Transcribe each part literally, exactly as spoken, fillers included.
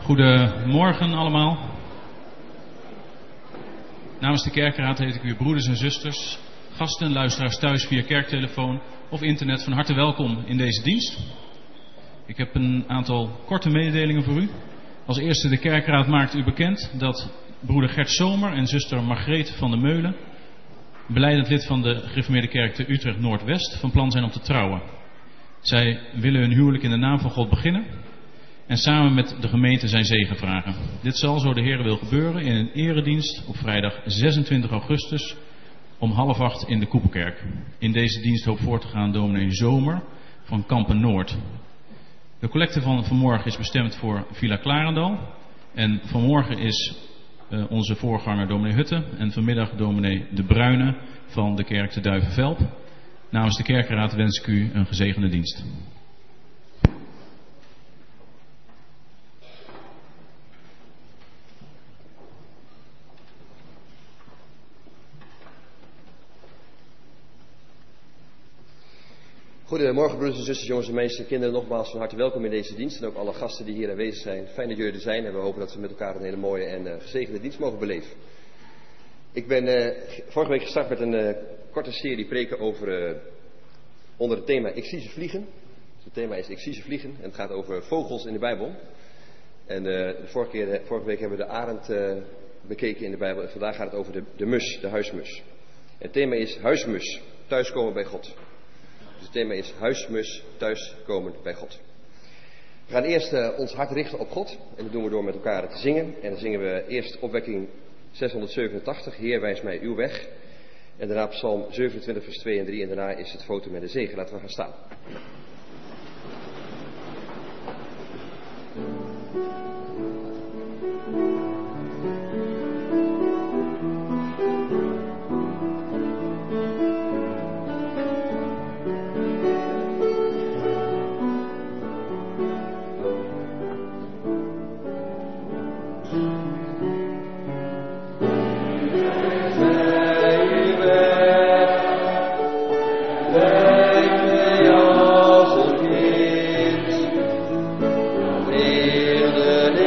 Goedemorgen allemaal. Namens de kerkraad heet ik u broeders en zusters, gasten, luisteraars thuis via kerktelefoon of internet van harte welkom in deze dienst. Ik heb een aantal korte mededelingen voor u. Als eerste, de kerkraad maakt u bekend dat broeder Gert Zomer en zuster Margreet van der Meulen, belijdend lid van de gereformeerde kerk te Utrecht Noordwest, van plan zijn om te trouwen. Zij willen hun huwelijk in de naam van God beginnen en samen met de gemeente zijn zegen vragen. Dit zal, zo de Heer wil, gebeuren in een eredienst op vrijdag zesentwintig augustus om half acht in de Koepelkerk. In deze dienst hoopt voor te gaan dominee Zomer van Kampen Noord. De collecte van vanmorgen is bestemd voor Villa Klarendal. En vanmorgen is uh, onze voorganger dominee Hutte en vanmiddag dominee De Bruyne van de kerk te Duivenvelp. Namens de kerkraad wens ik u een gezegende dienst. Goedemorgen broeders en zusters, jongens en meisjes en kinderen, nogmaals van harte welkom in deze dienst. En ook alle gasten die hier aanwezig zijn. Fijn dat jullie er zijn en we hopen dat we met elkaar een hele mooie en uh, gezegende dienst mogen beleven. Ik ben uh, vorige week gestart met een uh, korte serie preken over, uh, onder het thema Ik zie ze vliegen. Dus het thema is Ik zie ze vliegen en het gaat over vogels in de Bijbel. En uh, de vorige, keer, de, vorige week hebben we de arend uh, bekeken in de Bijbel en vandaag gaat het over de, de mus, de huismus. Het thema is huismus, thuiskomen bij God. Dus het thema is huismus, thuiskomen bij God. We gaan eerst uh, ons hart richten op God. En dat doen we door met elkaar te zingen. En dan zingen we eerst opwekking zeshonderdzevenentachtig. Heer, wijs mij uw weg. En daarna psalm zevenentwintig vers twee en drie. En daarna is het foto met de zegen. Laten we gaan staan. Leid mij als een kind, leerde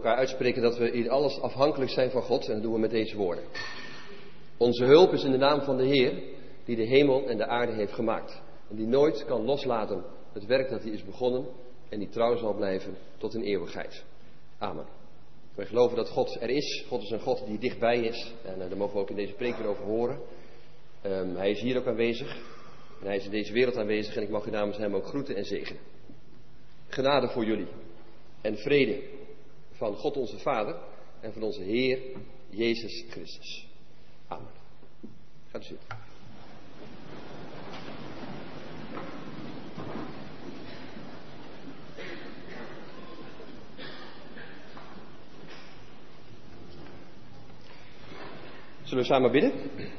elkaar uitspreken dat we in alles afhankelijk zijn van God. En dat doen we met deze woorden. Onze hulp is in de naam van de Heer, die de hemel en de aarde heeft gemaakt. En die nooit kan loslaten het werk dat hij is begonnen en die trouw zal blijven tot in eeuwigheid. Amen. Wij geloven dat God er is. God is een God die dichtbij is. En uh, daar mogen we ook in deze preek weer over horen. Um, hij is hier ook aanwezig. En hij is in deze wereld aanwezig. En ik mag u namens hem ook groeten en zegenen. Genade voor jullie. En vrede van God onze Vader. En van onze Heer Jezus Christus. Amen. Gaat u zitten. Zullen we samen bidden?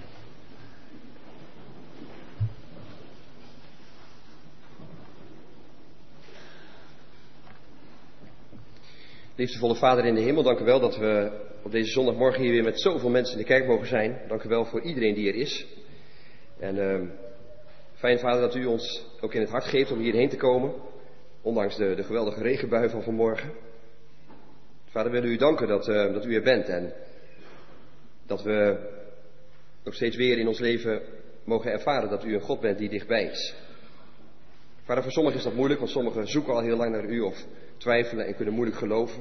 Liefdevolle Vader in de hemel, dank u wel dat we op deze zondagmorgen hier weer met zoveel mensen in de kerk mogen zijn. Dank u wel voor iedereen die er is. En uh, fijn Vader dat u ons ook in het hart geeft om hierheen te komen. Ondanks de, de geweldige regenbui van vanmorgen. Vader, willen u danken dat, uh, dat u er bent en dat we ook steeds weer in ons leven mogen ervaren dat u een God bent die dichtbij is. Vader, voor sommigen is dat moeilijk, want sommigen zoeken al heel lang naar u of twijfelen en kunnen moeilijk geloven.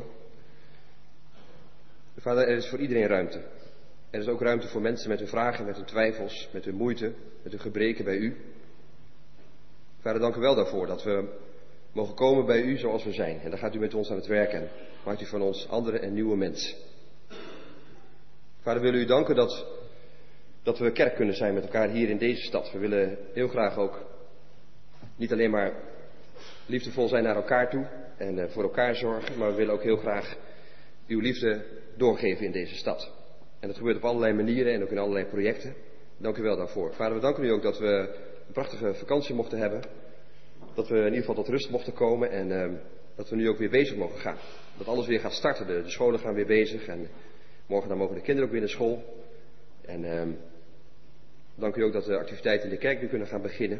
Vader, er is voor iedereen ruimte. Er is ook ruimte voor mensen met hun vragen, met hun twijfels, met hun moeite, met hun gebreken bij u. Vader, dank u wel daarvoor dat we mogen komen bij u zoals we zijn. En dan gaat u met ons aan het werk en maakt u van ons andere en nieuwe mensen. Vader, we willen u danken dat, dat we kerk kunnen zijn met elkaar hier in deze stad. We willen heel graag ook niet alleen maar liefdevol zijn naar elkaar toe en uh, voor elkaar zorgen, maar we willen ook heel graag uw liefde doorgeven in deze stad. En dat gebeurt op allerlei manieren en ook in allerlei projecten. Dank u wel daarvoor. Vader, we danken u ook dat we een prachtige vakantie mochten hebben. Dat we in ieder geval tot rust mochten komen en uh, dat we nu ook weer bezig mogen gaan. Dat alles weer gaat starten. De, de scholen gaan weer bezig en morgen dan mogen de kinderen ook weer naar school. En uh, dank u ook dat de activiteiten in de kerk nu kunnen gaan beginnen.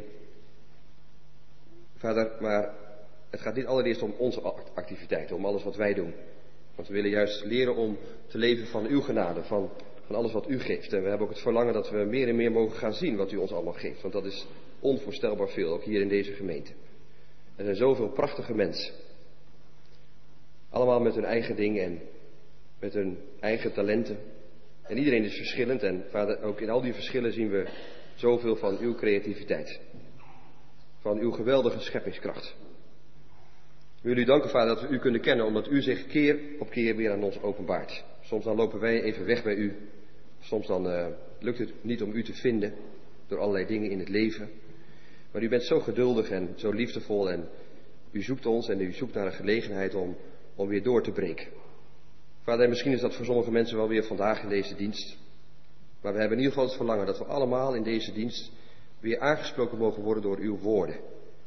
Vader, maar het gaat niet allereerst om onze activiteiten, om alles wat wij doen. Want we willen juist leren om te leven van uw genade, van, van alles wat u geeft. En we hebben ook het verlangen dat we meer en meer mogen gaan zien wat u ons allemaal geeft. Want dat is onvoorstelbaar veel, ook hier in deze gemeente. Er zijn zoveel prachtige mensen. Allemaal met hun eigen dingen en met hun eigen talenten. En iedereen is verschillend en Vader, ook in al die verschillen zien we zoveel van uw creativiteit. Van uw geweldige scheppingskracht. We willen u danken, Vader, dat we u kunnen kennen, omdat u zich keer op keer weer aan ons openbaart. Soms dan lopen wij even weg bij u. Soms dan uh, lukt het niet om u te vinden door allerlei dingen in het leven. Maar u bent zo geduldig en zo liefdevol en u zoekt ons en u zoekt naar een gelegenheid om, om weer door te breken. Vader, misschien is dat voor sommige mensen wel weer vandaag in deze dienst. Maar we hebben in ieder geval het verlangen dat we allemaal in deze dienst weer aangesproken mogen worden door uw woorden.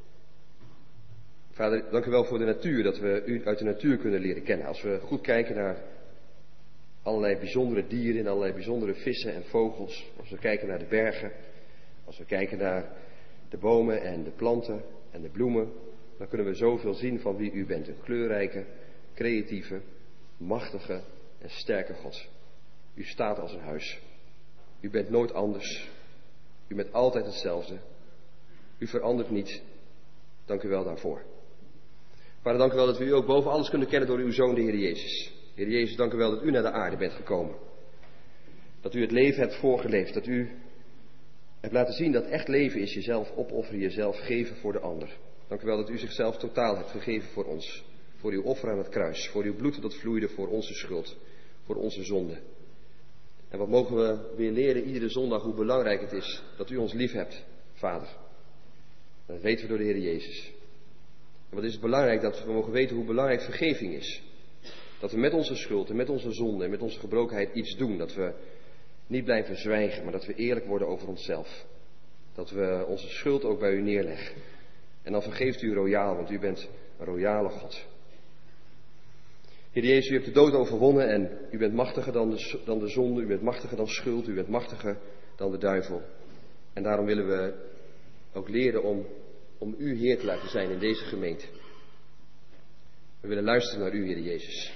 Vader, dank u wel voor de natuur, dat we u uit de natuur kunnen leren kennen. Als we goed kijken naar allerlei bijzondere dieren en allerlei bijzondere vissen en vogels. Als we kijken naar de bergen. Als we kijken naar de bomen en de planten en de bloemen. Dan kunnen we zoveel zien van wie u bent. Een kleurrijke, creatieve, machtige en sterke God. U staat als een huis. U bent nooit anders. U bent altijd hetzelfde. U verandert niet. Dank u wel daarvoor. Vader, dank u wel dat we u ook boven alles kunnen kennen door uw Zoon, de Heer Jezus. Heer Jezus, dank u wel dat u naar de aarde bent gekomen. Dat u het leven hebt voorgeleefd. Dat u hebt laten zien dat echt leven is jezelf opofferen, jezelf geven voor de ander. Dank u wel dat u zichzelf totaal hebt gegeven voor ons. Voor uw offer aan het kruis. Voor uw bloed dat vloeide voor onze schuld. Voor onze zonde. En wat mogen we weer leren iedere zondag hoe belangrijk het is dat u ons lief hebt, Vader. Dat weten we door de Heer Jezus. En wat is het belangrijk dat we mogen weten hoe belangrijk vergeving is. Dat we met onze schuld en met onze zonde en met onze gebrokenheid iets doen. Dat we niet blijven zwijgen, maar dat we eerlijk worden over onszelf. Dat we onze schuld ook bij u neerleggen. En dan vergeeft u royaal, want u bent een royale God. Heer Jezus, u hebt de dood overwonnen en u bent machtiger dan de, dan de zonde, u bent machtiger dan schuld, u bent machtiger dan de duivel. En daarom willen we ook leren om, om u Heer te laten zijn in deze gemeente. We willen luisteren naar u, Heer Jezus.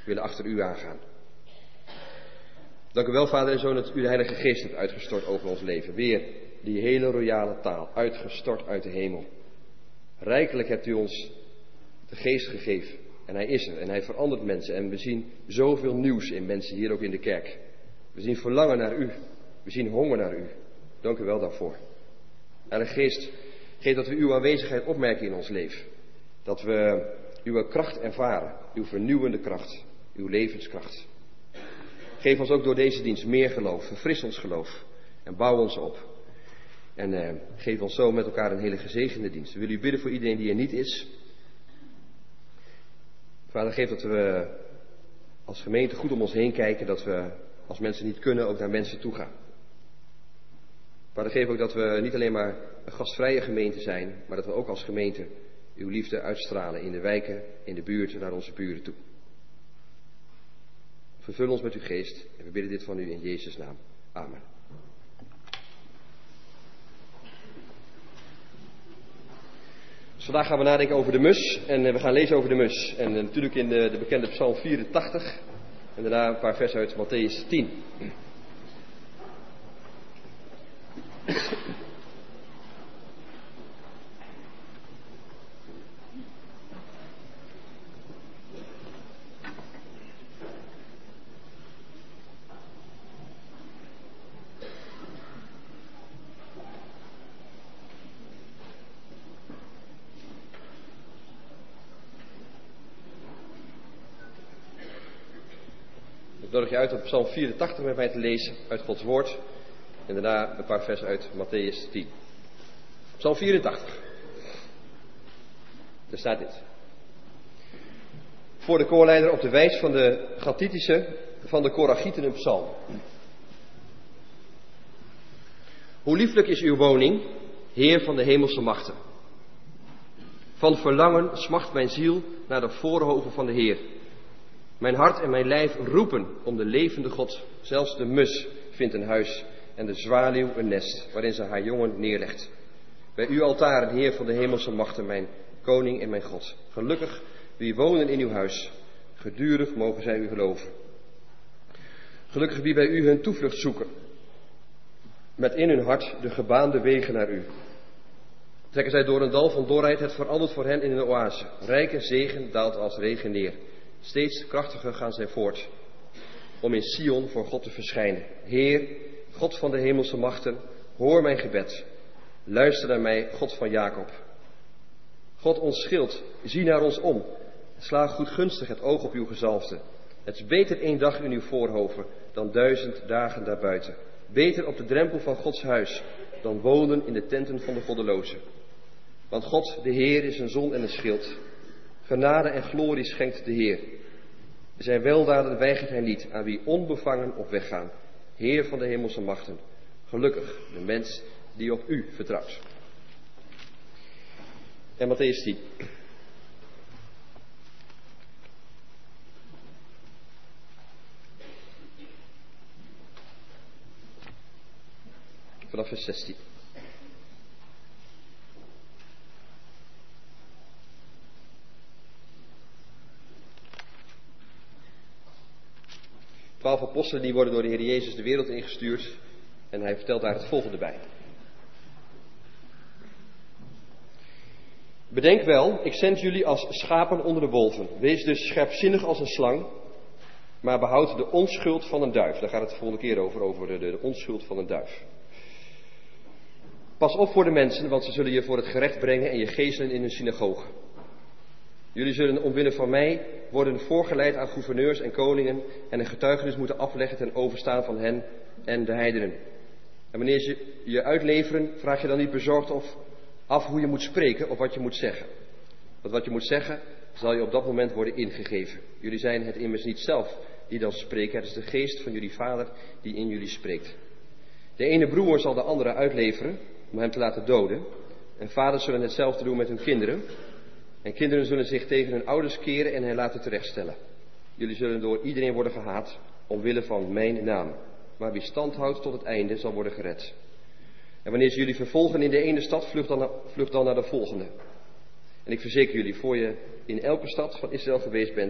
We willen achter u aangaan. Dank u wel, Vader en Zoon, dat u de Heilige Geest hebt uitgestort over ons leven. Weer die hele royale taal, uitgestort uit de hemel. Rijkelijk hebt u ons de Geest gegeven. En hij is er en hij verandert mensen. En we zien zoveel nieuws in mensen hier ook in de kerk. We zien verlangen naar u. We zien honger naar u. Dank u wel daarvoor. Heilige Geest, geef dat we uw aanwezigheid opmerken in ons leven. Dat we uw kracht ervaren. Uw vernieuwende kracht. Uw levenskracht. Geef ons ook door deze dienst meer geloof. Verfris ons geloof. En bouw ons op. En eh, geef ons zo met elkaar een hele gezegende dienst. We willen u bidden voor iedereen die er niet is. Vader, geef dat we als gemeente goed om ons heen kijken. Dat we als mensen niet kunnen ook naar mensen toe gaan. Vader, geef ook dat we niet alleen maar een gastvrije gemeente zijn. Maar dat we ook als gemeente uw liefde uitstralen in de wijken, in de buurt, naar onze buren toe. Vervul ons met uw geest en we bidden dit van u in Jezus' naam. Amen. Dus vandaag gaan we nadenken over de mus en we gaan lezen over de mus. En natuurlijk in de, de bekende Psalm vierentachtig en daarna een paar versen uit Mattheüs tien. Ik nodig je uit om Psalm vierentachtig met mij te lezen uit Gods woord. En daarna een paar versen uit Mattheüs tien. Psalm vierentachtig. Daar staat dit. Voor de koorleider op de wijs van de Gathitische van de Korachieten een psalm. Hoe lieflijk is uw woning, Heer van de hemelse machten. Van verlangen smacht mijn ziel naar de voorhoven van de Heer. Mijn hart en mijn lijf roepen om de levende God. Zelfs de mus vindt een huis en de zwaluw een nest, waarin ze haar jongen neerlegt. Bij uw altaren, Heer van de hemelse machten, mijn koning en mijn God. Gelukkig wie wonen in uw huis. Gedurig mogen zij u geloven. Gelukkig wie bij u hun toevlucht zoeken. Met in hun hart de gebaande wegen naar u. Trekken zij door een dal van dorheid, het verandert voor hen in een oase. Rijke zegen daalt als regen neer. Steeds krachtiger gaan zij voort, om in Sion voor God te verschijnen. Heer, God van de hemelse machten, hoor mijn gebed. Luister naar mij, God van Jacob. God ons schild, zie naar ons om. Sla goedgunstig het oog op uw gezalfde. Het is beter één dag in uw voorhoven dan duizend dagen daarbuiten. Beter op de drempel van Gods huis dan wonen in de tenten van de goddelozen. Want God, de Heer, is een zon en een schild. Genade en glorie schenkt de Heer. Zijn weldaden weigert hij niet aan wie onbevangen op weg gaan. Heer van de hemelse machten, gelukkig de mens die op u vertrouwt. En Mattheüs tien. Vanaf vers zestien. Twaalf apostelen die worden door de Heer Jezus de wereld ingestuurd. En hij vertelt daar het volgende bij. Bedenk wel, ik zend jullie als schapen onder de wolven. Wees dus scherpzinnig als een slang. Maar behoud de onschuld van een duif. Daar gaat het de volgende keer over, over de, de onschuld van een duif. Pas op voor de mensen, want ze zullen je voor het gerecht brengen en je geeselen in hun synagoge. Jullie zullen omwille van mij worden voorgeleid aan gouverneurs en koningen en een getuigenis moeten afleggen ten overstaan van hen en de heidenen. En wanneer ze je uitleveren, vraag je dan niet bezorgd of af hoe je moet spreken of wat je moet zeggen. Want wat je moet zeggen, zal je op dat moment worden ingegeven. Jullie zijn het immers niet zelf die dan spreken, het is de geest van jullie vader die in jullie spreekt. De ene broer zal de andere uitleveren om hem te laten doden. En vaders zullen hetzelfde doen met hun kinderen. En kinderen zullen zich tegen hun ouders keren en hen laten terechtstellen. Jullie zullen door iedereen worden gehaat, omwille van mijn naam. Maar wie stand houdt tot het einde, zal worden gered. En wanneer ze jullie vervolgen in de ene stad, vlucht dan, vlucht dan naar de volgende. En ik verzeker jullie, voor je in elke stad van Israël geweest bent,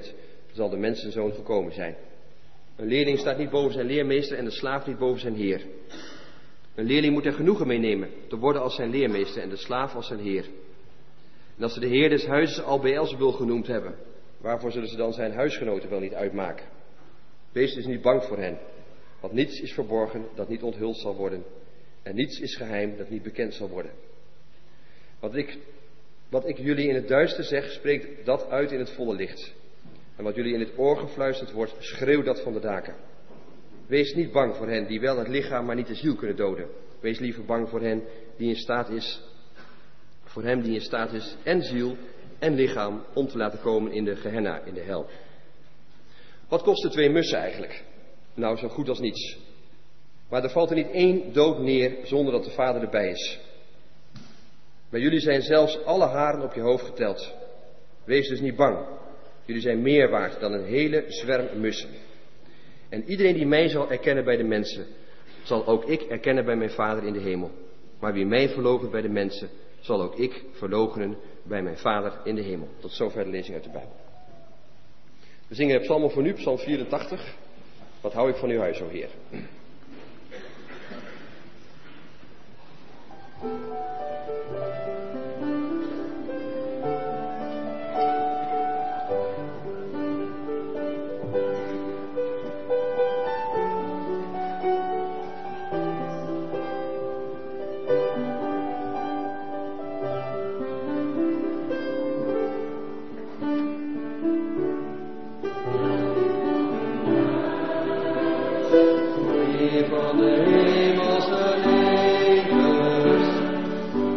zal de mensenzoon gekomen zijn. Een leerling staat niet boven zijn leermeester en de slaaf niet boven zijn heer. Een leerling moet er genoegen mee nemen te worden als zijn leermeester en de slaaf als zijn heer. En als ze de heer des huizes al Beelzebul genoemd hebben, waarvoor zullen ze dan zijn huisgenoten wel niet uitmaken? Wees dus niet bang voor hen, want niets is verborgen dat niet onthuld zal worden en niets is geheim dat niet bekend zal worden. Wat ik, wat ik jullie in het duister zeg, spreekt dat uit in het volle licht. En wat jullie in het oor gefluisterd wordt, schreeuw dat van de daken. Wees niet bang voor hen die wel het lichaam, maar niet de ziel kunnen doden. Wees liever bang voor hen die in staat is, voor hem die in staat is en ziel en lichaam om te laten komen in de Gehenna, in de hel. Wat kosten twee mussen eigenlijk? Nou, zo goed als niets. Maar er valt er niet één dood neer zonder dat de Vader erbij is. Bij jullie zijn zelfs alle haren op je hoofd geteld. Wees dus niet bang. Jullie zijn meer waard dan een hele zwerm mussen. En iedereen die mij zal erkennen bij de mensen, zal ook ik erkennen bij mijn Vader in de hemel. Maar wie mij verloochent bij de mensen, zal ook ik verloochenen bij mijn Vader in de hemel. Tot zover de lezing uit de Bijbel. We zingen het psalm voor nu, psalm vierentachtig. Wat hou ik van uw huis, o Heer. Van de hemelse levens,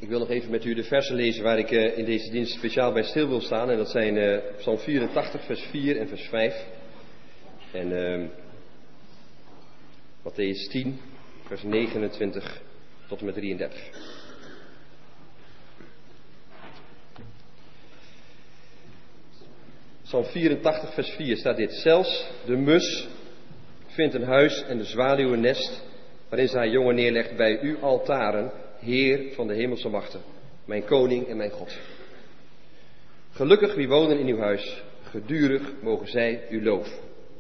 Ik wil nog even met u de versen lezen waar ik uh, in deze dienst speciaal bij stil wil staan. En dat zijn uh, Psalm vierentachtig, vers vier en vers vijf. En uh, Mattheüs tien, vers negenentwintig tot en met drieëndertig. Psalm vierentachtig, vers vier staat dit. Zelfs de mus vindt een huis en de zwaluw een nest, waarin ze haar jongen neerlegt bij uw altaren, Heer van de hemelse machten, mijn koning en mijn God. Gelukkig wie wonen in uw huis, gedurig mogen zij u loven.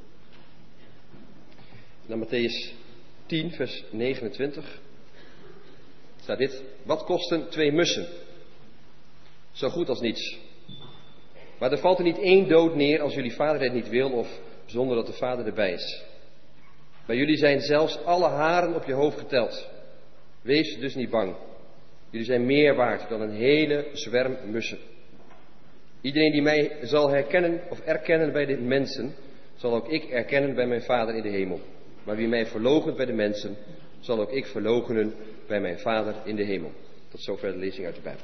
Dan Mattheüs tien, vers negenentwintig staat dit. Wat kosten twee mussen? Zo goed als niets. Maar er valt er niet één dood neer als jullie vader het niet wil of zonder dat de vader erbij is. Bij jullie zijn zelfs alle haren op je hoofd geteld. Wees dus niet bang. Jullie zijn meer waard dan een hele zwerm mussen. Iedereen die mij zal herkennen of erkennen bij de mensen, zal ook ik erkennen bij mijn vader in de hemel. Maar wie mij verloochent bij de mensen, zal ook ik verloochenen bij mijn vader in de hemel. Tot zover de lezing uit de Bijbel.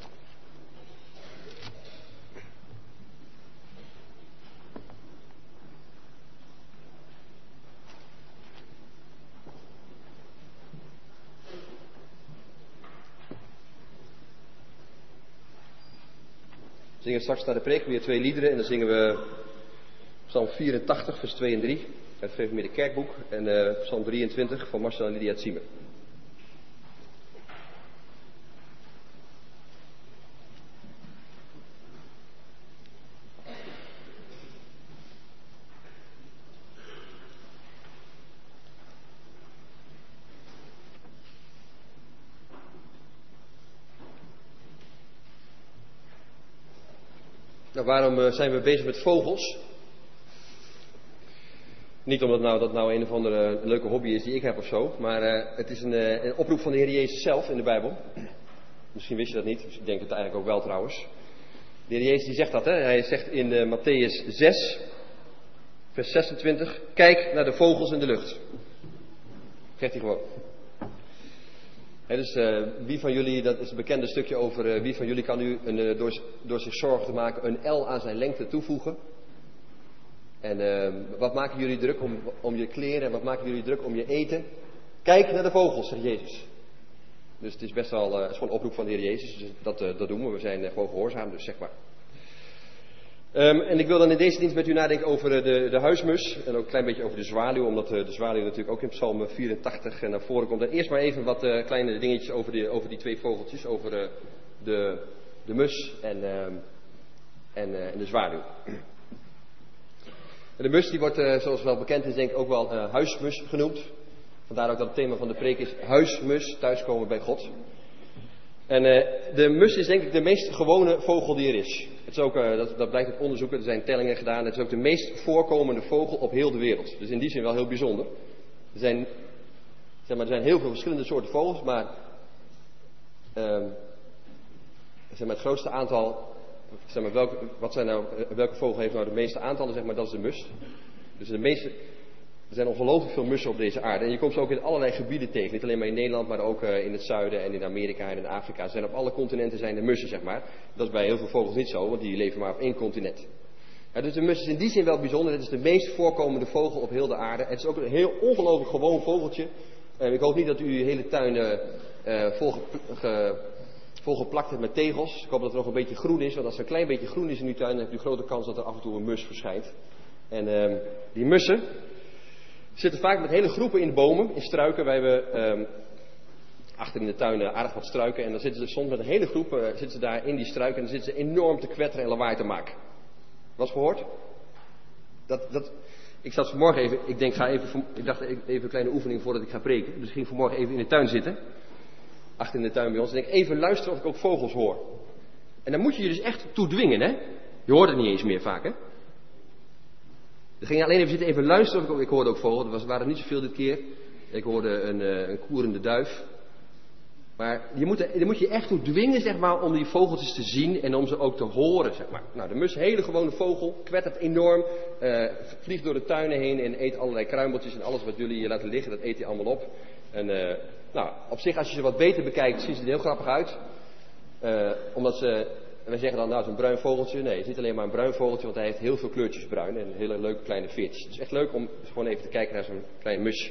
We zingen straks naar de preek weer twee liederen en dan zingen we Psalm vierentachtig, vers twee en drie uit het Gereformeerde Kerkboek en uh, Psalm drieëntwintig van Marcel en Lydia Ziemer. Nou, waarom zijn we bezig met vogels? Niet omdat nou, dat nou een of andere leuke hobby is die ik heb of zo, maar uh, het is een, uh, een oproep van de Heer Jezus zelf in de Bijbel. Misschien wist je dat niet, dus ik denk het eigenlijk ook wel trouwens. De Heer Jezus die zegt dat, hè? Hij zegt in uh, Mattheüs zes, vers zesentwintig, kijk naar de vogels in de lucht. Zegt hij gewoon. He, dus uh, wie van jullie, dat is een bekende stukje over uh, wie van jullie kan nu een, uh, door, door zich zorgen te maken een L aan zijn lengte toevoegen. En uh, wat maken jullie druk om, om je kleren en wat maken jullie druk om je eten? Kijk naar de vogels, zegt Jezus. Dus het is best wel, uh, het is gewoon een oproep van de Heer Jezus, dus dat, uh, dat doen we. We zijn uh, gewoon gehoorzaam, dus zeg maar. Um, en ik wil dan in deze dienst met u nadenken over uh, de, de huismus en ook een klein beetje over de zwaluw, omdat uh, de zwaluw natuurlijk ook in Psalm vierentachtig naar voren komt. En eerst maar even wat uh, kleine dingetjes over, die, over die twee vogeltjes, over uh, de, de mus en, uh, en, uh, en de zwaluw. En de mus die wordt, uh, zoals wel bekend is, denk ik ook wel uh, huismus genoemd. Vandaar ook dat het thema van de preek is huismus, thuiskomen bij God. En uh, de mus is denk ik de meest gewone vogel die er is. Het is ook, uh, dat, dat blijkt uit onderzoeken, er zijn tellingen gedaan. Het is ook de meest voorkomende vogel op heel de wereld. Dus in die zin wel heel bijzonder. Er zijn, zeg maar, er zijn heel veel verschillende soorten vogels, maar, uh, zeg maar het grootste aantal, zeg maar, welke, wat zijn nou, welke vogel heeft nou de meeste aantallen, zeg maar, dat is de mus. Dus de meeste, er zijn ongelooflijk veel mussen op deze aarde. En je komt ze ook in allerlei gebieden tegen. Niet alleen maar in Nederland, maar ook uh, in het zuiden en in Amerika en in Afrika. Er zijn op alle continenten zijn er mussen, zeg maar. Dat is bij heel veel vogels niet zo, want die leven maar op één continent. Ja, dus de mus is in die zin wel bijzonder. Het is de meest voorkomende vogel op heel de aarde. Het is ook een heel ongelooflijk gewoon vogeltje. Uh, ik hoop niet dat u uw hele tuin uh, uh, volge, volgeplakt hebt met tegels. Ik hoop dat er nog een beetje groen is, want als er een klein beetje groen is in uw tuin, dan hebt u grote kans dat er af en toe een mus verschijnt. En uh, die mussen zitten vaak met hele groepen in bomen, in struiken. Wij hebben um, achter in de tuin uh, aardig wat struiken. En dan zitten ze soms met een hele groep uh, zitten ze daar in die struiken. En dan zitten ze enorm te kwetteren en lawaai te maken. Was gehoord? Dat, dat, ik zat vanmorgen even, ik denk ga even, ik dacht even een kleine oefening voordat ik ga preken. Dus ik ging vanmorgen even in de tuin zitten. Achter in de tuin bij ons. En ik even luisteren of ik ook vogels hoor. En dan moet je je dus echt toe dwingen, hè. Je hoort het niet eens meer vaak, hè. Ik ging alleen even zitten, even luisteren. Of ik, ik hoorde ook vogels, er was, waren niet zoveel dit keer. Ik hoorde een, uh, een koerende duif. Maar je moet, je moet je echt toe dwingen, zeg maar, om die vogeltjes te zien en om ze ook te horen, zeg maar. Nou, de mus, hele gewone vogel, kwettert enorm, uh, vliegt door de tuinen heen en eet allerlei kruimeltjes en alles wat jullie hier laten liggen, dat eet hij allemaal op. En uh, nou, op zich, als je ze wat beter bekijkt, zien ze er heel grappig uit. Uh, omdat ze, wij zeggen dan, nou, het is een bruin vogeltje. Nee, het is niet alleen maar een bruin vogeltje, want hij heeft heel veel kleurtjes bruin en hele leuke kleine veertjes. Het is echt leuk om gewoon even te kijken naar zo'n klein musje.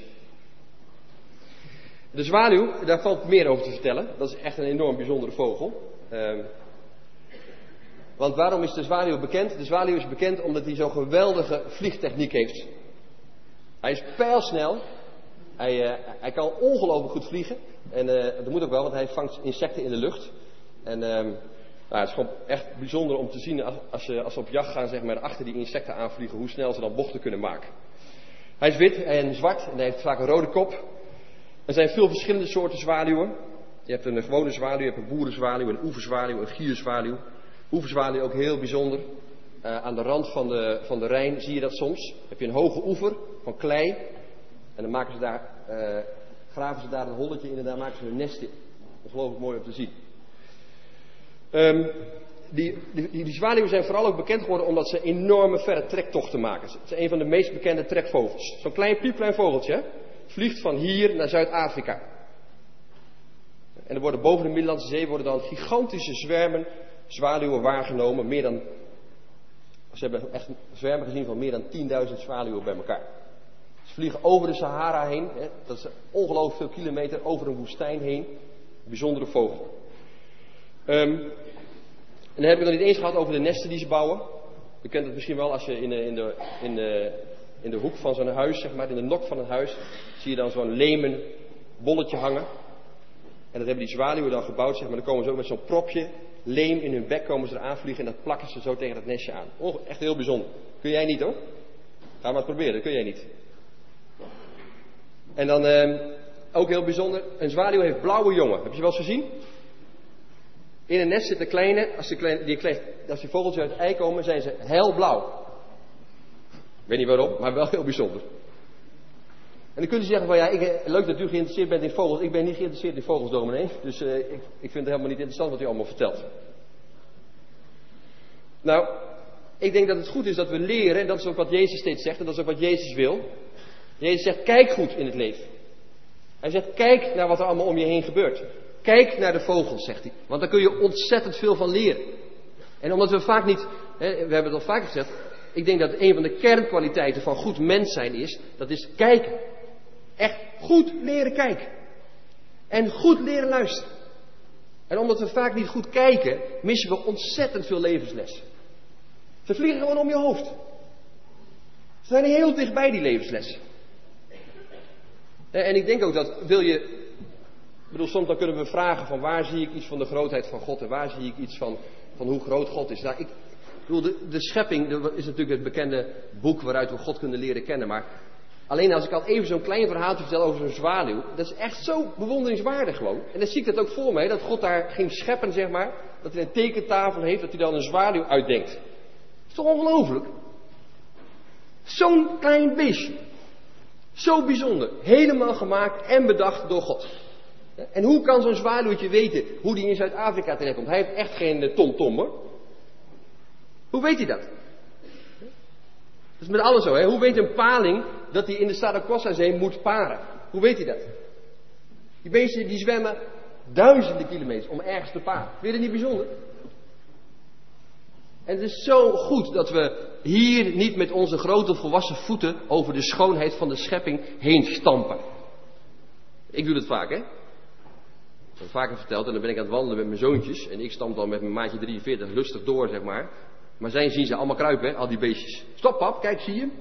De zwaluw, daar valt meer over te vertellen. Dat is echt een enorm bijzondere vogel. Uh, want waarom is de zwaluw bekend? De zwaluw is bekend omdat hij zo'n geweldige vliegtechniek heeft. Hij is pijlsnel. Hij, uh, hij kan ongelooflijk goed vliegen. En uh, dat moet ook wel, want hij vangt insecten in de lucht. En uh, nou, het is gewoon echt bijzonder om te zien als, als, ze, als ze op jacht gaan, zeg maar, achter die insecten aanvliegen, hoe snel ze dan bochten kunnen maken. Hij is wit en zwart en hij heeft vaak een rode kop. Er zijn veel verschillende soorten zwaluwen. Je hebt een gewone zwaluw, je hebt een boerenzwaluw, een oeverzwaluw, een gierzwaluw. Oeverzwaluw ook heel bijzonder. Uh, aan de rand van de, van de Rijn zie je dat soms. Dan heb je een hoge oever van klei. En dan maken ze daar, uh, graven ze daar een holletje in en daar maken ze een nest in. Ongelooflijk mooi om te zien. Um, die, die, die, die zwaluwen zijn vooral ook bekend geworden omdat ze enorme verre trektochten maken. Het is een van de meest bekende trekvogels. Zo'n klein piepklein vogeltje, hè? Vliegt van hier naar Zuid-Afrika. En er worden boven de Middellandse Zee worden dan gigantische zwermen zwaluwen waargenomen. Meer dan, ze hebben echt zwermen gezien van meer dan tienduizend zwaluwen bij elkaar. Ze vliegen over de Sahara heen. Hè, dat is ongelooflijk veel kilometer over een woestijn heen. Een bijzondere vogel. Um, en dan heb ik het nog niet eens gehad over de nesten die ze bouwen. Je kent het misschien wel als je in de, in de, in de, in de hoek van zo'n huis, zeg maar, in de nok van een huis, zie je dan zo'n lemen bolletje hangen. En dat hebben die zwaluwen dan gebouwd, zeg maar. Dan komen ze ook met zo'n propje leem in hun bek, komen ze eraan vliegen en dat plakken ze zo tegen dat nestje aan. Oh, echt heel bijzonder. Kun jij niet, hoor? Ga maar eens proberen, dat kun jij niet. En dan, eh, ook heel bijzonder, een zwaluw heeft blauwe jongen. Heb je wel eens gezien? In een nest zitten kleine, als die, kleine, die, kleine, als die vogeltjes uit het ei komen, zijn ze helblauw. Ik weet niet waarom, maar wel heel bijzonder. En dan kun je zeggen van ja, ik, leuk dat u geïnteresseerd bent in vogels. Ik ben niet geïnteresseerd in vogels, dominee. Dus uh, ik, ik vind het helemaal niet interessant wat u allemaal vertelt. Nou, ik denk dat het goed is dat we leren, en dat is ook wat Jezus steeds zegt, en dat is ook wat Jezus wil. Jezus zegt, kijk goed in het leven. Hij zegt, kijk naar wat er allemaal om je heen gebeurt. Kijk naar de vogels, zegt hij. Want daar kun je ontzettend veel van leren. En omdat we vaak niet, hè, we hebben het al vaker gezegd, ik denk dat een van de kernkwaliteiten van goed mens zijn is, dat is kijken. Echt goed leren kijken. En goed leren luisteren. En omdat we vaak niet goed kijken, missen we ontzettend veel levenslessen. Ze vliegen gewoon om je hoofd. Ze zijn heel dichtbij, die levenslessen. En ik denk ook dat, wil je, ik bedoel, soms dan kunnen we vragen van waar zie ik iets van de grootheid van God en waar zie ik iets van, van hoe groot God is. Nou, ik, ik bedoel, de, de schepping dat is natuurlijk het bekende boek waaruit we God kunnen leren kennen, maar alleen als ik al even zo'n klein verhaaltje vertel over zo'n zwaluw, dat is echt zo bewonderingswaardig gewoon. En dan zie ik dat ook voor me, dat God daar ging scheppen, zeg maar, dat hij een tekentafel heeft, dat hij dan een zwaluw uitdenkt. Dat is toch ongelooflijk? Zo'n klein beestje. Zo bijzonder. Helemaal gemaakt en bedacht door God. En hoe kan zo'n zwaluwtje weten hoe die in Zuid-Afrika terechtkomt? Hij heeft echt geen tom-tom, hoor. Hoe weet hij dat? Dat is met alles zo, hè? Hoe weet een paling dat hij in de Saragossa-zee moet paren? Hoe weet hij dat? Die beesten die zwemmen duizenden kilometers om ergens te paren. Vind je dat niet bijzonder? En het is zo goed dat we hier niet met onze grote volwassen voeten over de schoonheid van de schepping heen stampen. Ik doe dat vaak, hè? Ik heb het vaker verteld en dan ben ik aan het wandelen met mijn zoontjes. En ik stamp dan met mijn maatje drieënveertig rustig door, zeg maar. Maar zij zien ze allemaal kruipen, hè? Al die beestjes. Stop, pap, kijk, zie je hem?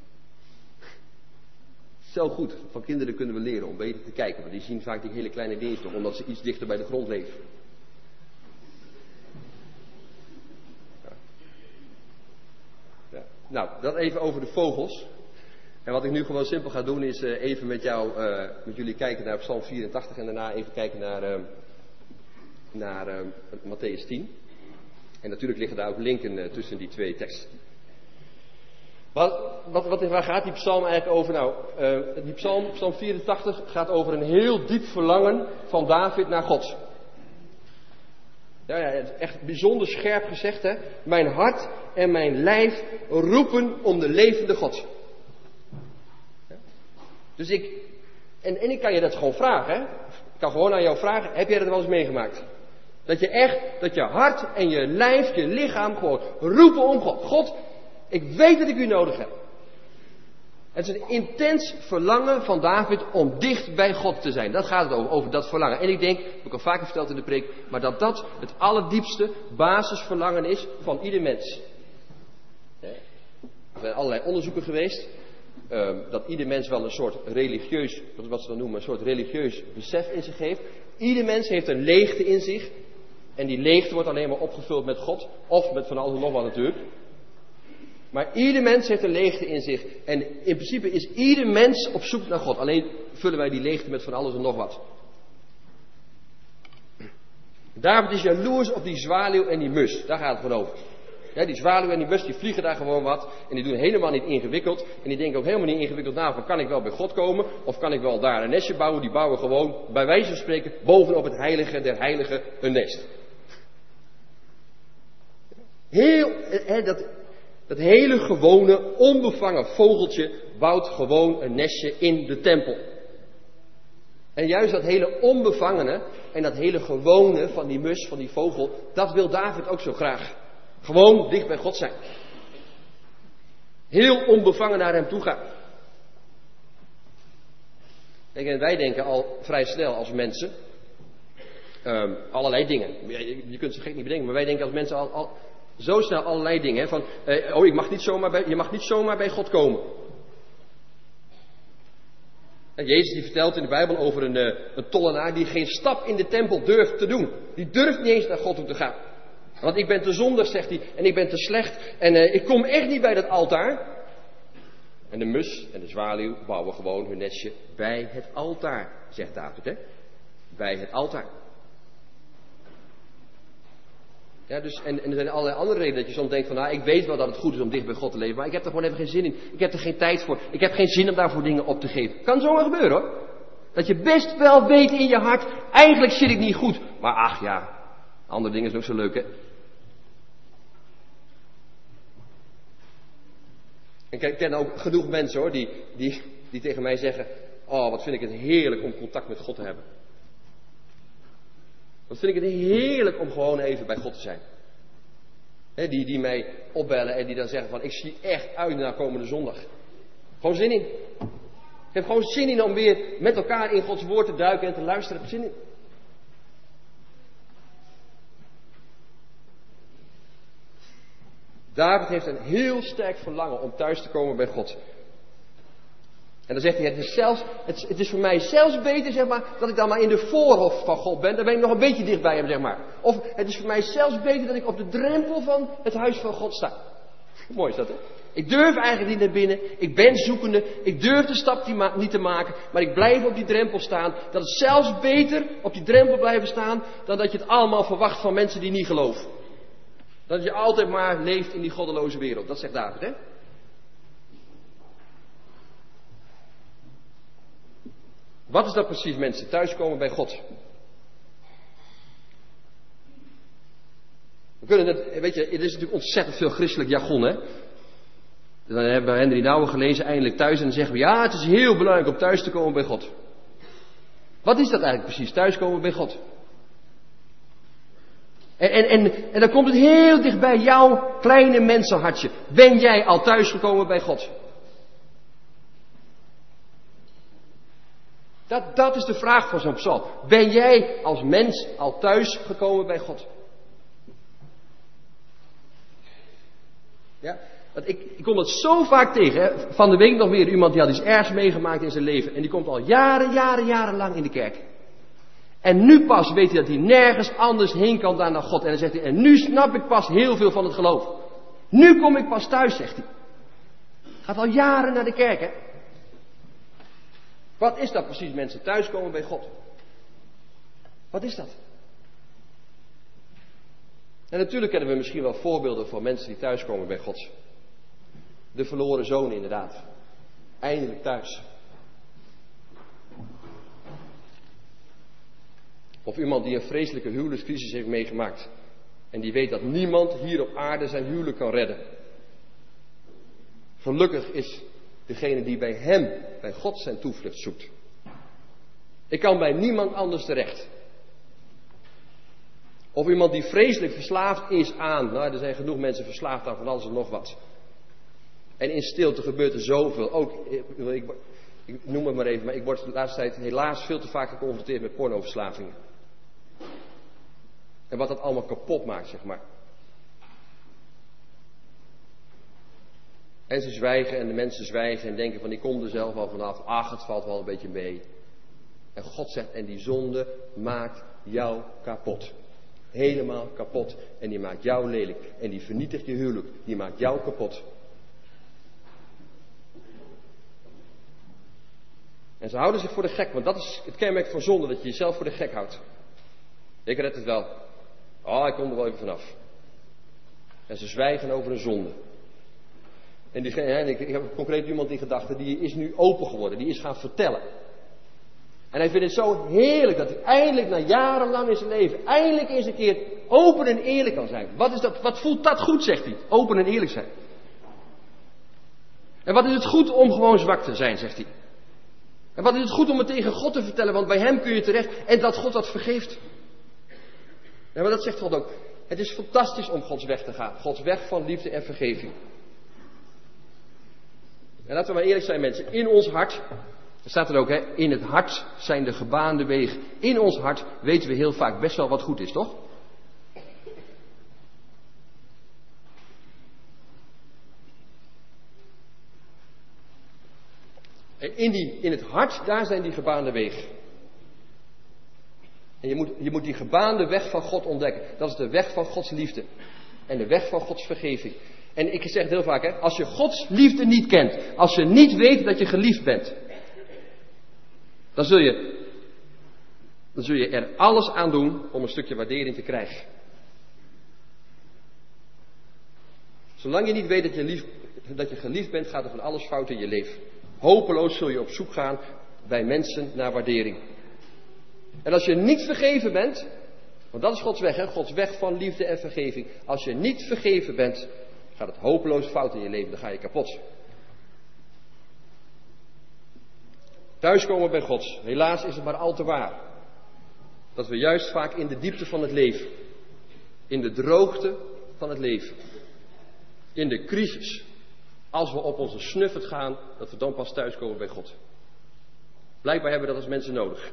Zo goed. Van kinderen kunnen we leren om beter te kijken. Want die zien vaak die hele kleine dingetjes toch, omdat ze iets dichter bij de grond leven. Ja. Ja. Nou, dat even over de vogels. En wat ik nu gewoon simpel ga doen is uh, even met jou, uh, met jullie kijken naar Psalm vierentachtig en daarna even kijken naar, uh, naar uh, Matthäus tien. En natuurlijk liggen daar ook linken uh, tussen die twee teksten. Wat, wat, wat, waar gaat die psalm eigenlijk over? Nou, uh, die psalm, psalm vierentachtig gaat over een heel diep verlangen van David naar God. Ja, ja, het is echt bijzonder scherp gezegd, hè. Mijn hart en mijn lijf roepen om de levende God. Ja. Dus ik, en, en ik kan je dat gewoon vragen, hè. Ik kan gewoon aan jou vragen, heb jij dat wel eens meegemaakt? Dat je echt, dat je hart en je lijf, je lichaam gewoon roepen om God. God, ik weet dat ik u nodig heb. Het is een intens verlangen van David om dicht bij God te zijn. Dat gaat het over, over dat verlangen. En ik denk, dat heb ik al vaker verteld in de preek, maar dat dat het allerdiepste basisverlangen is van ieder mens. Er zijn allerlei onderzoeken geweest, uh, dat ieder mens wel een soort religieus, wat ze dan noemen, een soort religieus besef in zich heeft. Ieder mens heeft een leegte in zich. En die leegte wordt alleen maar opgevuld met God. Of met van alles en nog wat natuurlijk. Maar ieder mens heeft een leegte in zich. En in principe is ieder mens op zoek naar God. Alleen vullen wij die leegte met van alles en nog wat. David is jaloers op die zwaluw en die mus. Daar gaat het gewoon over. Ja, die zwaluw en die mus die vliegen daar gewoon wat. En die doen helemaal niet ingewikkeld. En die denken ook helemaal niet ingewikkeld na van kan ik wel bij God komen. Of kan ik wel daar een nestje bouwen. Die bouwen gewoon bij wijze van spreken bovenop het heilige der heiligen een nest. Heel, he, dat, dat hele gewone, onbevangen vogeltje bouwt gewoon een nestje in de tempel. En juist dat hele onbevangene en dat hele gewone van die mus, van die vogel, dat wil David ook zo graag. Gewoon dicht bij God zijn. Heel onbevangen naar hem toe gaan. Kijk, en wij denken al vrij snel als mensen um, allerlei dingen. Je, je kunt ze gek niet bedenken, maar wij denken als mensen al, al zo snel allerlei dingen. Hè, van, eh, oh, ik mag niet zomaar bij, je mag niet zomaar bij God komen. En Jezus die vertelt in de Bijbel over een, uh, een tollenaar die geen stap in de tempel durft te doen. Die durft niet eens naar God toe te gaan. Want ik ben te zondig, zegt hij, en ik ben te slecht en uh, ik kom echt niet bij dat altaar. En de mus en de zwaluw bouwen gewoon hun nestje bij het altaar, zegt David, hè? Bij het altaar. Ja, dus, en, en er zijn allerlei andere redenen dat je soms denkt van, nou, ik weet wel dat het goed is om dicht bij God te leven, maar ik heb er gewoon even geen zin in. Ik heb er geen tijd voor. Ik heb geen zin om daarvoor dingen op te geven. Kan zomaar gebeuren, hoor. Dat je best wel weet in je hart, eigenlijk zit ik niet goed. Maar ach ja, andere dingen zijn ook zo leuk, hè. En ik ken ook genoeg mensen, hoor, die, die, die tegen mij zeggen, oh, wat vind ik het heerlijk om contact met God te hebben. Wat vind ik het heerlijk om gewoon even bij God te zijn. He, die, die mij opbellen en die dan zeggen van, ik zie echt uit naar komende zondag. Gewoon zin in. Ik heb gewoon zin in om weer met elkaar in Gods woord te duiken en te luisteren. Ik heb zin in. David heeft een heel sterk verlangen om thuis te komen bij God. En dan zegt hij, het is, zelfs, het, het is voor mij zelfs beter, zeg maar, dat ik dan maar in de voorhof van God ben. Dan ben ik nog een beetje dicht bij hem, zeg maar. Of het is voor mij zelfs beter dat ik op de drempel van het huis van God sta. Mooi is dat, hè? Ik durf eigenlijk niet naar binnen. Ik ben zoekende. Ik durf de stap niet te maken. Maar ik blijf op die drempel staan. Dat is zelfs beter op die drempel blijven staan dan dat je het allemaal verwacht van mensen die niet geloven. Dat je altijd maar leeft in die goddeloze wereld. Dat zegt David, hè? Wat is dat precies, mensen? Thuiskomen bij God. We kunnen het, weet je, het is natuurlijk ontzettend veel christelijk jargon, hè? Dan hebben we Henry Nouwen gelezen, eindelijk thuis, en dan zeggen we, ja, het is heel belangrijk om thuis te komen bij God. Wat is dat eigenlijk precies, thuiskomen bij God? En, en, en, en dan komt het heel dicht bij jouw kleine mensenhartje. Ben jij al thuisgekomen bij God? Dat, dat is de vraag van zo'n psalm. Ben jij als mens al thuis gekomen bij God? Ja, want ik, ik kom dat zo vaak tegen. Hè. Van de week nog weer iemand die had iets ergs meegemaakt in zijn leven. En die komt al jaren, jaren, jaren lang in de kerk. En nu pas weet hij dat hij nergens anders heen kan dan naar God. En dan zegt hij, en nu snap ik pas heel veel van het geloof. Nu kom ik pas thuis, zegt hij. Gaat al jaren naar de kerk, hè. Wat is dat precies, mensen? Thuiskomen bij God. Wat is dat? En natuurlijk kennen we misschien wel voorbeelden van mensen die thuiskomen bij God. De verloren zoon, inderdaad. Eindelijk thuis. Of iemand die een vreselijke huwelijkscrisis heeft meegemaakt. En die weet dat niemand hier op aarde zijn huwelijk kan redden. Gelukkig is degene die bij hem, bij God zijn toevlucht zoekt. Ik kan bij niemand anders terecht. Of iemand die vreselijk verslaafd is aan, nou er zijn genoeg mensen verslaafd aan van alles en nog wat. En in stilte gebeurt er zoveel. Ook, ik, ik noem het maar even, maar ik word de laatste tijd helaas veel te vaak geconfronteerd met pornoverslavingen. En wat dat allemaal kapot maakt, zeg maar. En ze zwijgen en de mensen zwijgen en denken van ik kom er zelf al vanaf. Ach, het valt wel een beetje mee. En God zegt, en die zonde maakt jou kapot. Helemaal kapot. En die maakt jou lelijk. En die vernietigt je huwelijk. Die maakt jou kapot. En ze houden zich voor de gek, want dat is het kenmerk van zonde, dat je jezelf voor de gek houdt. Ik red het wel. Oh, ik kom er wel even vanaf. En ze zwijgen over een zonde. En die, ik, ik heb concreet iemand in gedachten, die is nu open geworden, die is gaan vertellen. En hij vindt het zo heerlijk dat hij eindelijk na jarenlang in zijn leven, eindelijk eens een keer open en eerlijk kan zijn. Wat is dat? Wat voelt dat goed, zegt hij. Open en eerlijk zijn. En wat is het goed om gewoon zwak te zijn, zegt hij. En wat is het goed om het tegen God te vertellen, want bij hem kun je terecht en dat God dat vergeeft. Ja, maar dat zegt God ook. Het is fantastisch om Gods weg te gaan. Gods weg van liefde en vergeving. En laten we maar eerlijk zijn, mensen. In ons hart, er staat er ook, hè, in het hart zijn de gebaande wegen. In ons hart weten we heel vaak best wel wat goed is, toch? En in, die, in het hart, daar zijn die gebaande wegen. En je moet, je moet die gebaande weg van God ontdekken. Dat is de weg van Gods liefde. En de weg van Gods vergeving. En ik zeg het heel vaak, hè, als je Gods liefde niet kent, als je niet weet dat je geliefd bent, dan zul je, dan zul je er alles aan doen om een stukje waardering te krijgen. Zolang je niet weet dat je, lief, dat je geliefd bent, gaat er van alles fout in je leven. Hopeloos zul je op zoek gaan bij mensen naar waardering. En als je niet vergeven bent, want dat is Gods weg, hè? Gods weg van liefde en vergeving. Als je niet vergeven bent, gaat het hopeloos fout in je leven, dan ga je kapot. Thuiskomen bij God, helaas is het maar al te waar. Dat we juist vaak in de diepte van het leven, in de droogte van het leven, in de crisis, als we op onze snuffert gaan, dat we dan pas thuiskomen bij God. Blijkbaar hebben we dat als mensen nodig.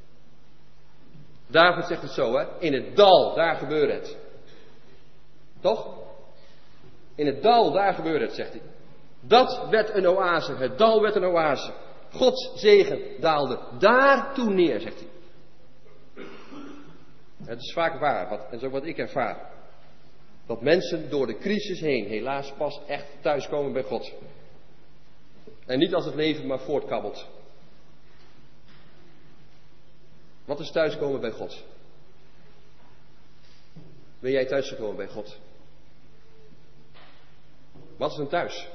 David zegt het zo, hè? In het dal, daar gebeurde het. Toch? In het dal, daar gebeurde het, zegt hij. Dat werd een oase, het dal werd een oase. Gods zegen daalde daartoe neer, zegt hij. Het is vaak waar, wat, en dat is ook wat ik ervaar. Dat mensen door de crisis heen helaas pas echt thuiskomen bij God. En niet als het leven maar voortkabbelt. Wat is thuiskomen bij God? Ben jij thuisgekomen bij God? Wat is een thuis?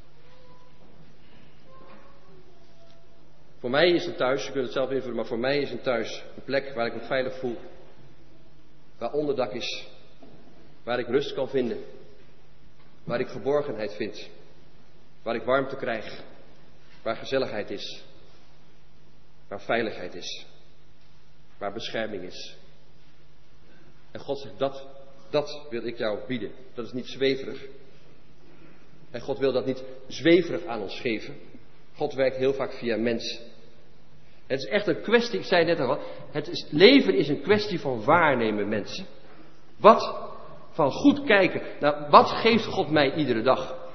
Voor mij is een thuis, je kunt het zelf invullen, maar voor mij is een thuis een plek waar ik me veilig voel. Waar onderdak is. Waar ik rust kan vinden. Waar ik geborgenheid vind. Waar ik warmte krijg. Waar gezelligheid is. Waar veiligheid is. Waar bescherming is. En God zegt, dat, dat wil ik jou bieden. Dat is niet zweverig. En God wil dat niet zweverig aan ons geven. God werkt heel vaak via mensen. Het is echt een kwestie, ik zei net al, het is, leven is een kwestie van waarnemen, mensen. Wat? Van goed kijken. Nou, wat geeft God mij iedere dag?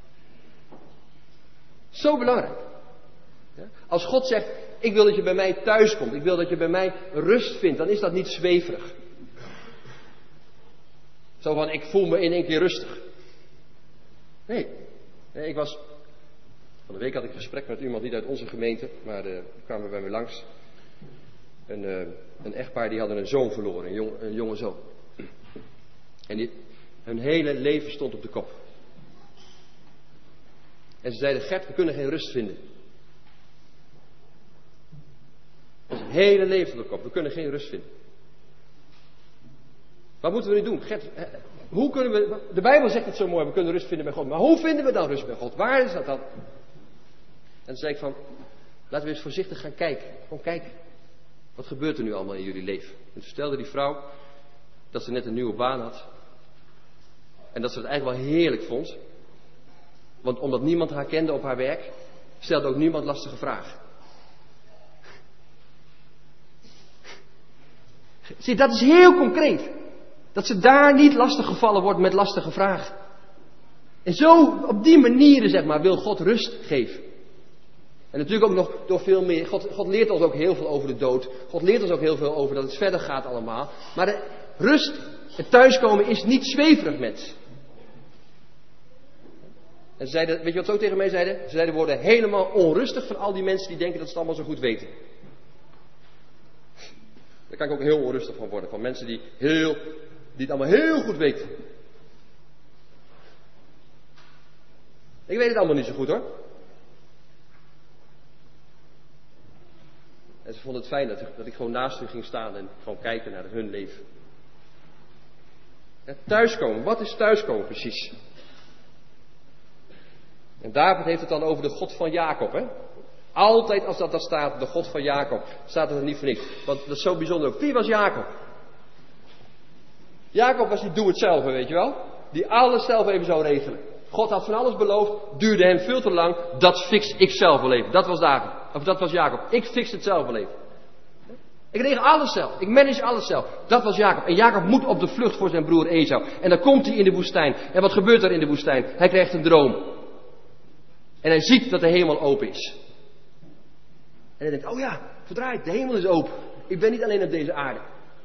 Zo belangrijk. Als God zegt, ik wil dat je bij mij thuis komt, ik wil dat je bij mij rust vindt, dan is dat niet zweverig. Zo van, ik voel me in één keer rustig. Nee, nee ik was, van de week had ik een gesprek met iemand niet uit onze gemeente, maar uh, kwamen bij mij langs. Een, uh, een echtpaar die hadden een zoon verloren, een, jong, een jonge zoon. En die, hun hele leven stond op de kop. En ze zeiden, Gert, we kunnen geen rust vinden. Ons hele leven stond op de kop, we kunnen geen rust vinden. Wat moeten we nu doen? Gert, hoe kunnen we, de Bijbel zegt het zo mooi, we kunnen rust vinden bij God. Maar hoe vinden we dan rust bij God? Waar is dat dan? En toen zei ik van, laten we eens voorzichtig gaan kijken. Gewoon kijken. Wat gebeurt er nu allemaal in jullie leven? En toen stelde die vrouw, dat ze net een nieuwe baan had. En dat ze het eigenlijk wel heerlijk vond. Want omdat niemand haar kende op haar werk, stelde ook niemand lastige vragen. Zie, dat is heel concreet. Dat ze daar niet lastig gevallen wordt met lastige vragen. En zo, op die manieren, zeg maar, wil God rust geven. En natuurlijk ook nog door veel meer. God, God leert ons ook heel veel over de dood. God leert ons ook heel veel over dat het verder gaat allemaal. Maar de rust, het thuiskomen is niet zweverig, mensen. En ze zeiden, weet je wat ze ook tegen mij zeiden? Ze zeiden, we worden helemaal onrustig van al die mensen die denken dat ze het allemaal zo goed weten. Daar kan ik ook heel onrustig van worden. Van mensen die, heel, die het allemaal heel goed weten. Ik weet het allemaal niet zo goed hoor. En ze vonden het fijn dat ik, dat ik gewoon naast u ging staan en gewoon kijken naar hun leven. Ja, thuiskomen, wat is thuiskomen precies? En David heeft het dan over de God van Jacob, hè? Altijd als dat daar staat, de God van Jacob, staat het er niet voor niks. Want dat is zo bijzonder ook. Wie was Jacob? Jacob was die doe-het-zelf, weet je wel? Die alles zelf even zou regelen. God had van alles beloofd, duurde hem veel te lang. Dat fix ik zelf wel even. Dat was David. Of dat was Jacob. Ik fix het zelf wel even. Ik regel alles zelf. Ik manage alles zelf. Dat was Jacob. En Jacob moet op de vlucht voor zijn broer Esau. En dan komt hij in de woestijn. En wat gebeurt er in de woestijn? Hij krijgt een droom. En hij ziet dat de hemel open is. En hij denkt, oh ja, verdraaid, de hemel is open. Ik ben niet alleen op deze aarde.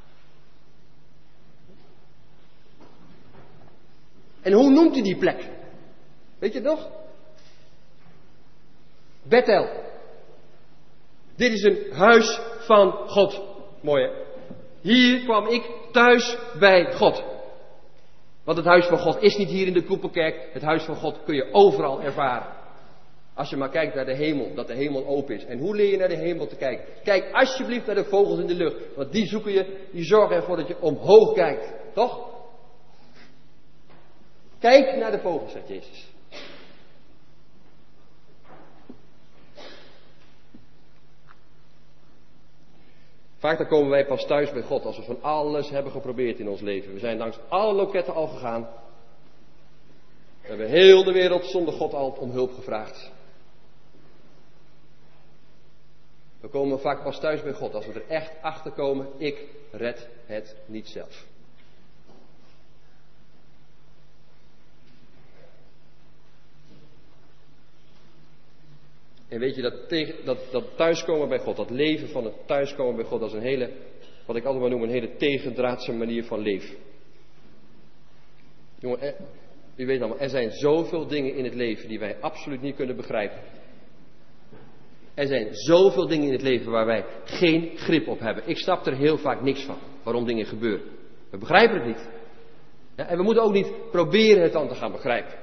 En hoe noemt hij die plek? Weet je het nog? Bethel. Dit is een huis van God. Mooi hè? Hier kwam ik thuis bij God. Want het huis van God is niet hier in de Koepelkerk. Het huis van God kun je overal ervaren. Als je maar kijkt naar de hemel, dat de hemel open is. En hoe leer je naar de hemel te kijken? Kijk alsjeblieft naar de vogels in de lucht. Want die zoeken je, die zorgen ervoor dat je omhoog kijkt. Toch? Kijk naar de vogels, zegt Jezus. Vaak dan komen wij pas thuis bij God als we van alles hebben geprobeerd in ons leven. We zijn langs alle loketten al gegaan. We hebben heel de wereld zonder God al om hulp gevraagd. We komen vaak pas thuis bij God als we er echt achter komen. Ik red het niet zelf. En weet je, dat, tegen, dat, dat thuiskomen bij God, dat leven van het thuiskomen bij God, dat is een hele, wat ik altijd maar noem, een hele tegendraadse manier van leven. Jongen, er, u weet allemaal, er zijn zoveel dingen in het leven die wij absoluut niet kunnen begrijpen. Er zijn zoveel dingen in het leven waar wij geen grip op hebben. Ik snap er heel vaak niks van, waarom dingen gebeuren. We begrijpen het niet. Ja, en we moeten ook niet proberen het dan te gaan begrijpen.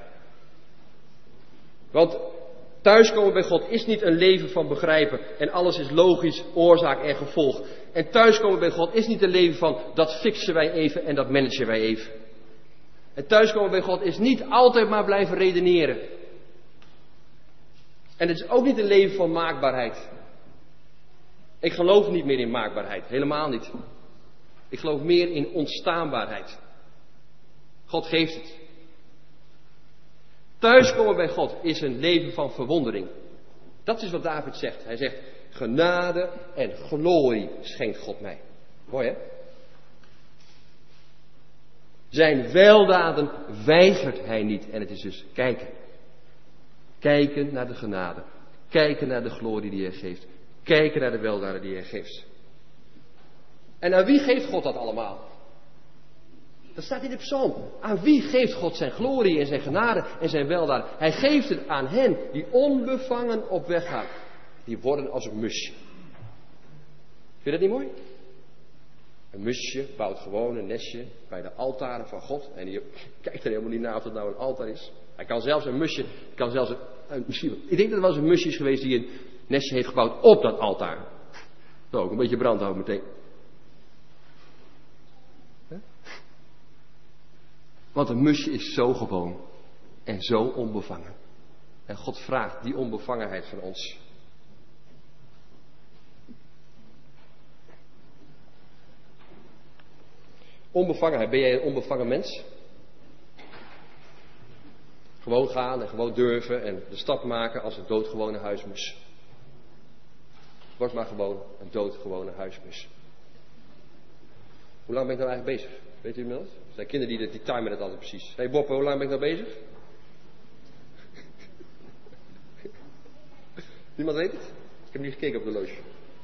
Want thuiskomen bij God is niet een leven van begrijpen en alles is logisch, oorzaak en gevolg. En thuiskomen bij God is niet een leven van dat fixen wij even en dat managen wij even. En thuiskomen bij God is niet altijd maar blijven redeneren. En het is ook niet een leven van maakbaarheid. Ik geloof niet meer in maakbaarheid, helemaal niet. Ik geloof meer in ontstaanbaarheid. God geeft het. Thuiskomen bij God is een leven van verwondering. Dat is wat David zegt. Hij zegt, genade en glorie schenkt God mij. Mooi hè? Zijn weldaden weigert hij niet. En het is dus kijken. Kijken naar de genade. Kijken naar de glorie die hij geeft. Kijken naar de weldaden die hij geeft. En aan wie geeft God dat allemaal? Dat staat in de psalm. Aan wie geeft God zijn glorie en zijn genade en zijn weldaden? Hij geeft het aan hen die onbevangen op weg gaan. Die worden als een musje. Vind je dat niet mooi? Een musje bouwt gewoon een nestje bij de altaren van God. En die kijkt er helemaal niet naar of het nou een altaar is. Hij kan zelfs een musje, kan zelfs een, een, misschien, ik denk dat er wel eens een musje is geweest die een nestje heeft gebouwd op dat altaar. Zo, ook een beetje brandhout meteen. Huh? Want een musje is zo gewoon en zo onbevangen. En God vraagt die onbevangenheid van ons. Onbevangenheid. Ben jij een onbevangen mens? Gewoon gaan en gewoon durven en de stap maken als een doodgewone huismus. Word maar gewoon een doodgewone huismus. Hoe lang ben ik nou eigenlijk bezig? Weet u dat? Er zijn kinderen die, die timen dat altijd precies. Hé hey Bob, hoe lang ben ik nou bezig? Niemand weet het? Ik heb niet gekeken op de horloge.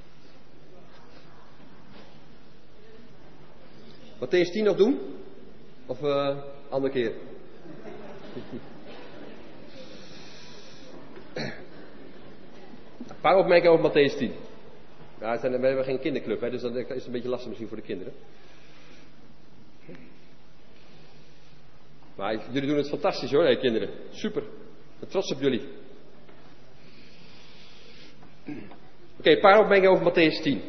Mattheüs tien nog doen? Of uh, andere keer? Een paar opmerkingen over Mattheüs tien. Ja, het zijn, we hebben geen kinderclub, hè, dus dat is een beetje lastig misschien voor de kinderen. Maar jullie doen het fantastisch hoor, hè, kinderen. Super. Ik ben trots op jullie. Oké, okay, een paar opmerkingen over Mattheüs tien.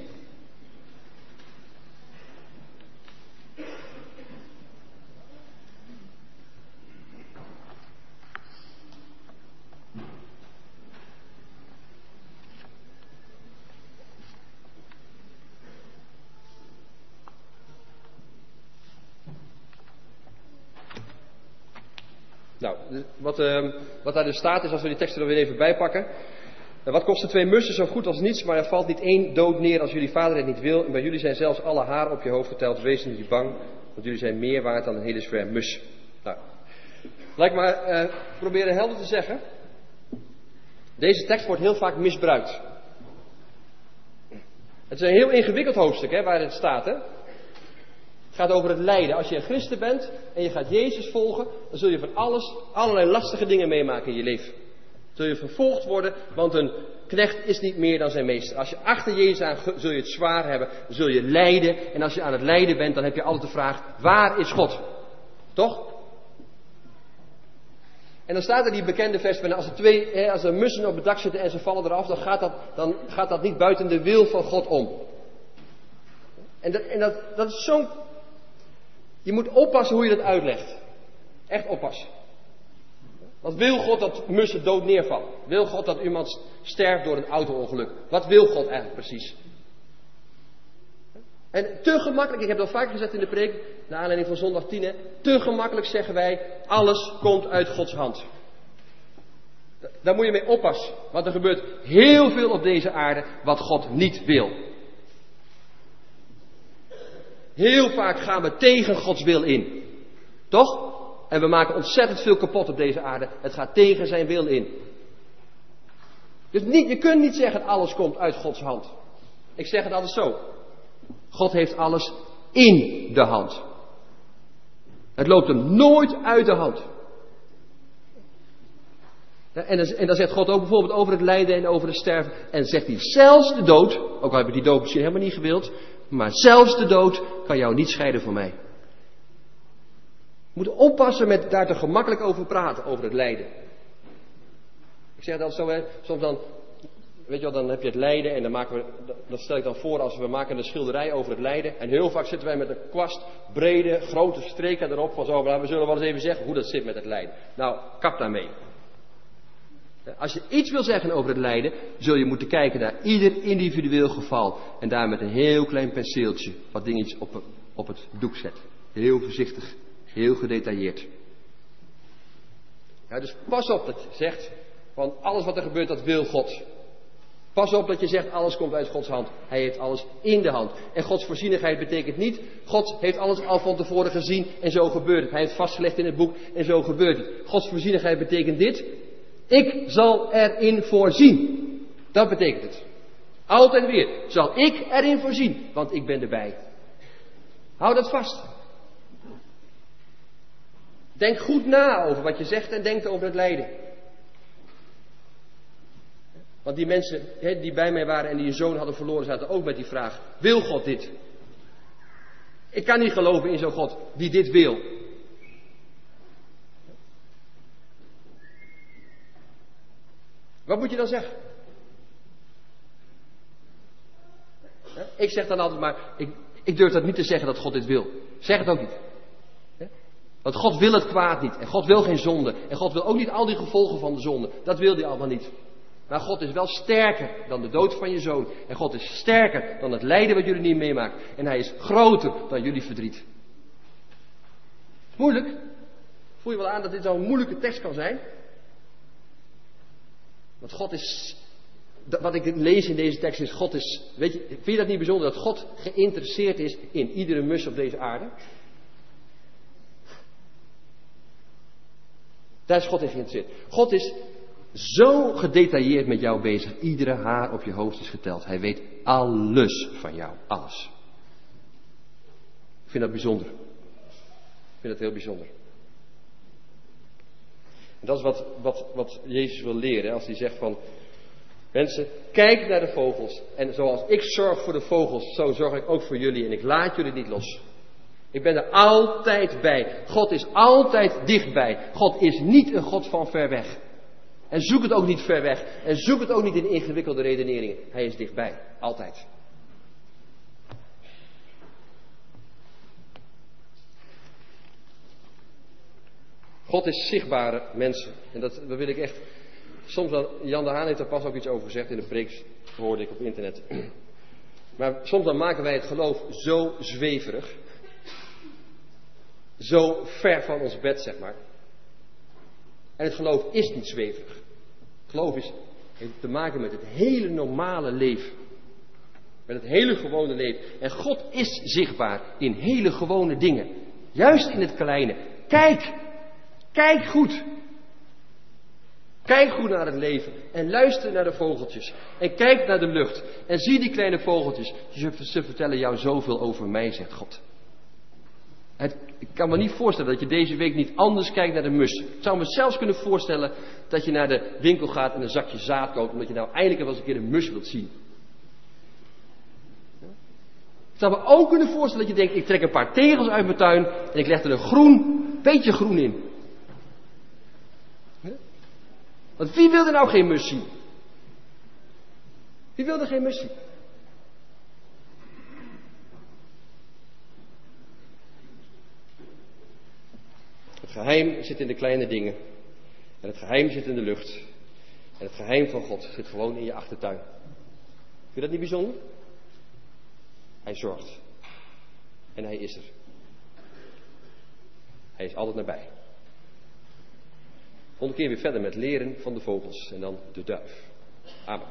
Nou, wat, uh, wat daar dus staat is, als we die teksten er weer even bijpakken. Uh, wat kosten twee mussen zo goed als niets, maar er valt niet één dood neer als jullie vader het niet wil. En bij jullie zijn zelfs alle haren op je hoofd geteld. Wees niet bang, want jullie zijn meer waard dan een hele zwerm mus. Nou, laat ik maar uh, proberen helder te zeggen. Deze tekst wordt heel vaak misbruikt. Het is een heel ingewikkeld hoofdstuk, hè, waar het staat, hè. Het gaat over het lijden. Als je een christen bent en je gaat Jezus volgen, dan zul je van alles, allerlei lastige dingen meemaken in je leven. Zul je vervolgd worden, want een knecht is niet meer dan zijn meester. Als je achter Jezus aan, zul je het zwaar hebben, zul je lijden. En als je aan het lijden bent, dan heb je altijd de vraag, waar is God? Toch? En dan staat er die bekende vers van, als er twee, als er mussen op het dak zitten en ze vallen eraf, dan gaat dat, dan gaat dat niet buiten de wil van God om. En dat, en dat, dat is zo'n... Je moet oppassen hoe je dat uitlegt. Echt oppassen. Want wil God dat mussen dood neervallen? Wil God dat iemand sterft door een auto-ongeluk? Wat wil God eigenlijk precies? En te gemakkelijk, ik heb dat vaak gezegd in de preek, naar aanleiding van zondag tien, hè, te gemakkelijk zeggen wij, alles komt uit Gods hand. Daar moet je mee oppassen. Want er gebeurt heel veel op deze aarde wat God niet wil. Heel vaak gaan we tegen Gods wil in. Toch? En we maken ontzettend veel kapot op deze aarde. Het gaat tegen zijn wil in. Dus niet, je kunt niet zeggen alles komt uit Gods hand. Ik zeg het altijd zo. God heeft alles in de hand. Het loopt hem nooit uit de hand. En dan, en dan zegt God ook bijvoorbeeld over het lijden en over het sterven. En zegt hij zelfs de dood. Ook al heb ik die dood misschien helemaal niet gewild. Maar zelfs de dood kan jou niet scheiden van mij. We moeten oppassen met daar te gemakkelijk over praten, over het lijden. Ik zeg dat zo, hè, soms dan, weet je wel, dan heb je het lijden en dan maken we, dat stel ik dan voor als we maken een schilderij over het lijden. En heel vaak zitten wij met een kwast, brede, grote streken erop van zo, we zullen wel eens even zeggen hoe dat zit met het lijden. Nou, kap daarmee. Als je iets wil zeggen over het lijden, zul je moeten kijken naar ieder individueel geval. En daar met een heel klein penseeltje wat dingetjes op, op het doek zetten. Heel voorzichtig, heel gedetailleerd. Ja, dus pas op dat je zegt, van alles wat er gebeurt, dat wil God. Pas op dat je zegt, alles komt uit Gods hand. Hij heeft alles in de hand. En Gods voorzienigheid betekent niet, God heeft alles al van tevoren gezien en zo gebeurt het. Hij heeft vastgelegd in het boek en zo gebeurt het. Gods voorzienigheid betekent dit. Ik zal erin voorzien. Dat betekent het. Altijd weer. Zal ik erin voorzien. Want ik ben erbij. Hou dat vast. Denk goed na over wat je zegt en denkt over het lijden. Want die mensen he, die bij mij waren en die een zoon hadden verloren, zaten ook met die vraag. Wil God dit? Ik kan niet geloven in zo'n God die dit wil. Wat moet je dan zeggen? Ik zeg dan altijd maar, ik, ik durf dat niet te zeggen dat God dit wil. Zeg het ook niet. Want God wil het kwaad niet. En God wil geen zonde. En God wil ook niet al die gevolgen van de zonde. Dat wil hij allemaal niet. Maar God is wel sterker dan de dood van je zoon. En God is sterker dan het lijden wat jullie niet meemaken. En hij is groter dan jullie verdriet. Moeilijk? Voel je wel aan dat dit zo'n moeilijke tekst kan zijn? Want God is, wat ik lees in deze tekst is, God is, weet je, vind je dat niet bijzonder dat God geïnteresseerd is in iedere mus op deze aarde? Daar is God in geïnteresseerd. God is zo gedetailleerd met jou bezig. Iedere haar op je hoofd is geteld. Hij weet alles van jou. Alles. Ik vind dat bijzonder. Ik vind dat heel bijzonder. En dat is wat, wat, wat Jezus wil leren. Als hij zegt van, mensen, kijk naar de vogels. En zoals ik zorg voor de vogels, zo zorg ik ook voor jullie. En ik laat jullie niet los. Ik ben er altijd bij. God is altijd dichtbij. God is niet een God van ver weg. En zoek het ook niet ver weg. En zoek het ook niet in ingewikkelde redeneringen. Hij is dichtbij. Altijd. God is zichtbare mensen. En dat, dat wil ik echt. Soms dan, Jan de Haan heeft daar pas ook iets over gezegd in de preek, hoorde ik op internet. Maar soms dan maken wij het geloof zo zweverig. Zo ver van ons bed, zeg maar. En het geloof is niet zweverig. Het geloof is, heeft te maken met het hele normale leven. Met het hele gewone leven. En God is zichtbaar in hele gewone dingen. Juist in het kleine. Kijk! Kijk goed! Kijk goed naar het leven. En luister naar de vogeltjes. En kijk naar de lucht. En zie die kleine vogeltjes. Ze vertellen jou zoveel over mij, zegt God. Het, ik kan me niet voorstellen dat je deze week niet anders kijkt naar de mussen. Ik zou me zelfs kunnen voorstellen dat je naar de winkel gaat en een zakje zaad koopt, omdat je nou eindelijk wel eens een keer een mus wilt zien. Ik zou me ook kunnen voorstellen dat je denkt, ik trek een paar tegels uit mijn tuin en ik leg er een groen, beetje groen in. Want wie wil er nou geen mus zien? Wie wil er geen mus zien? Het geheim zit in de kleine dingen. En het geheim zit in de lucht. En het geheim van God zit gewoon in je achtertuin. Vind je dat niet bijzonder? Hij zorgt. En hij is er. Hij is altijd nabij. Volgende keer weer verder met leren van de vogels. En dan de duif. Amen.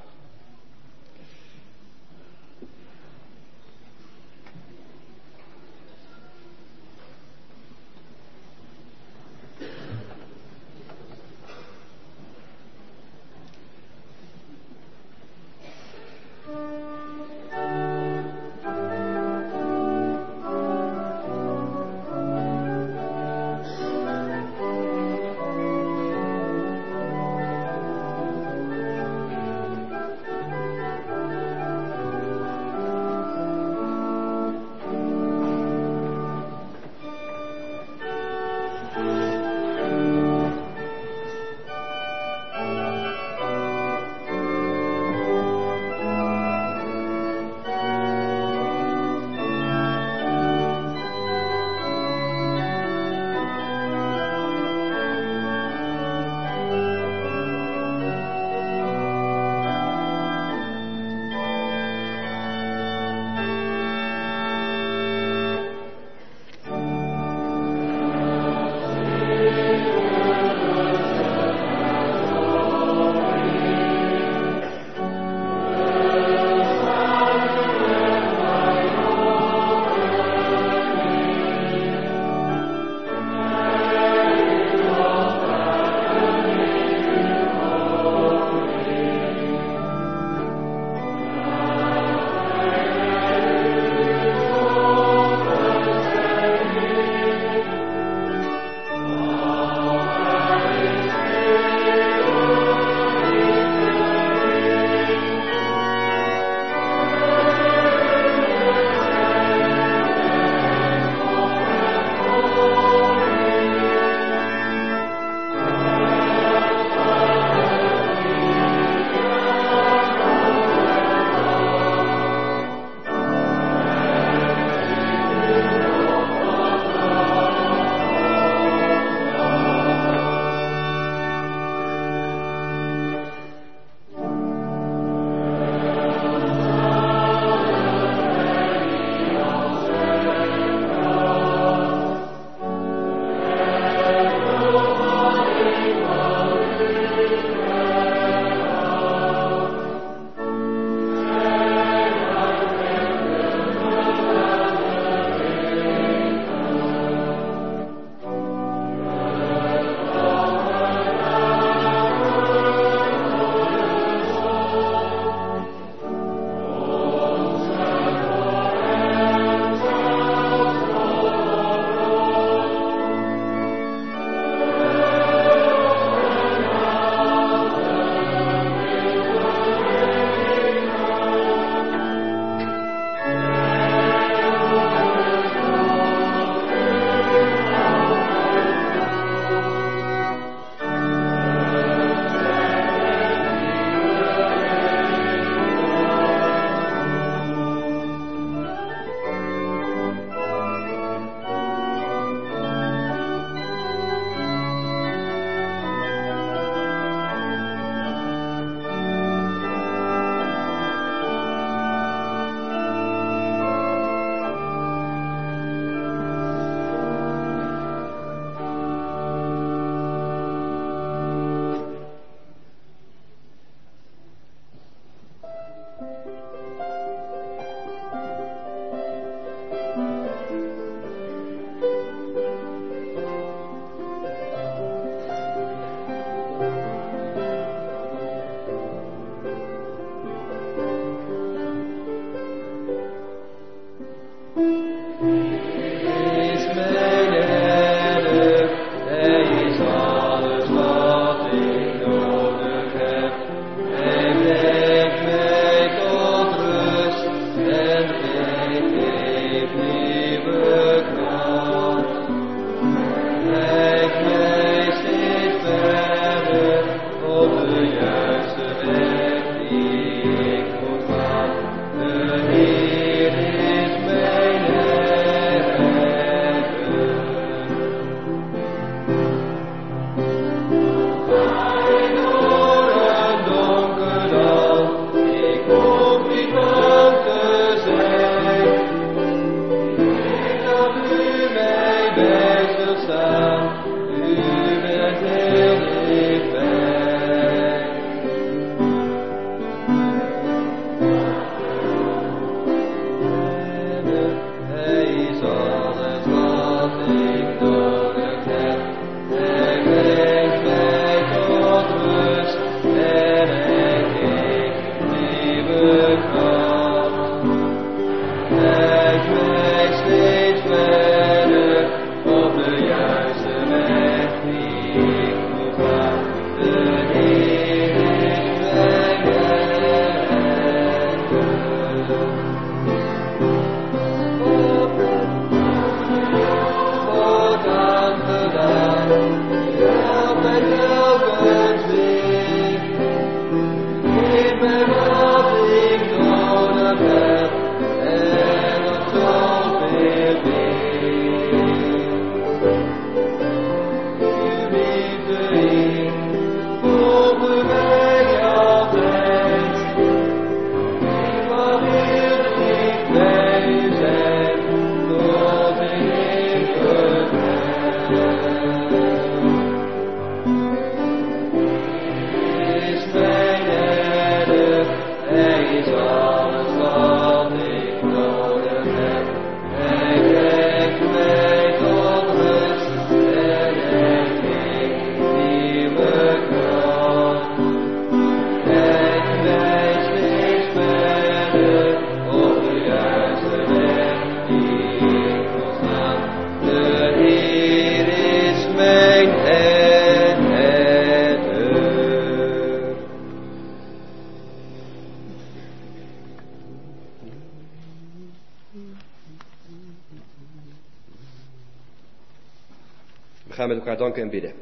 We gaan met elkaar danken en bidden.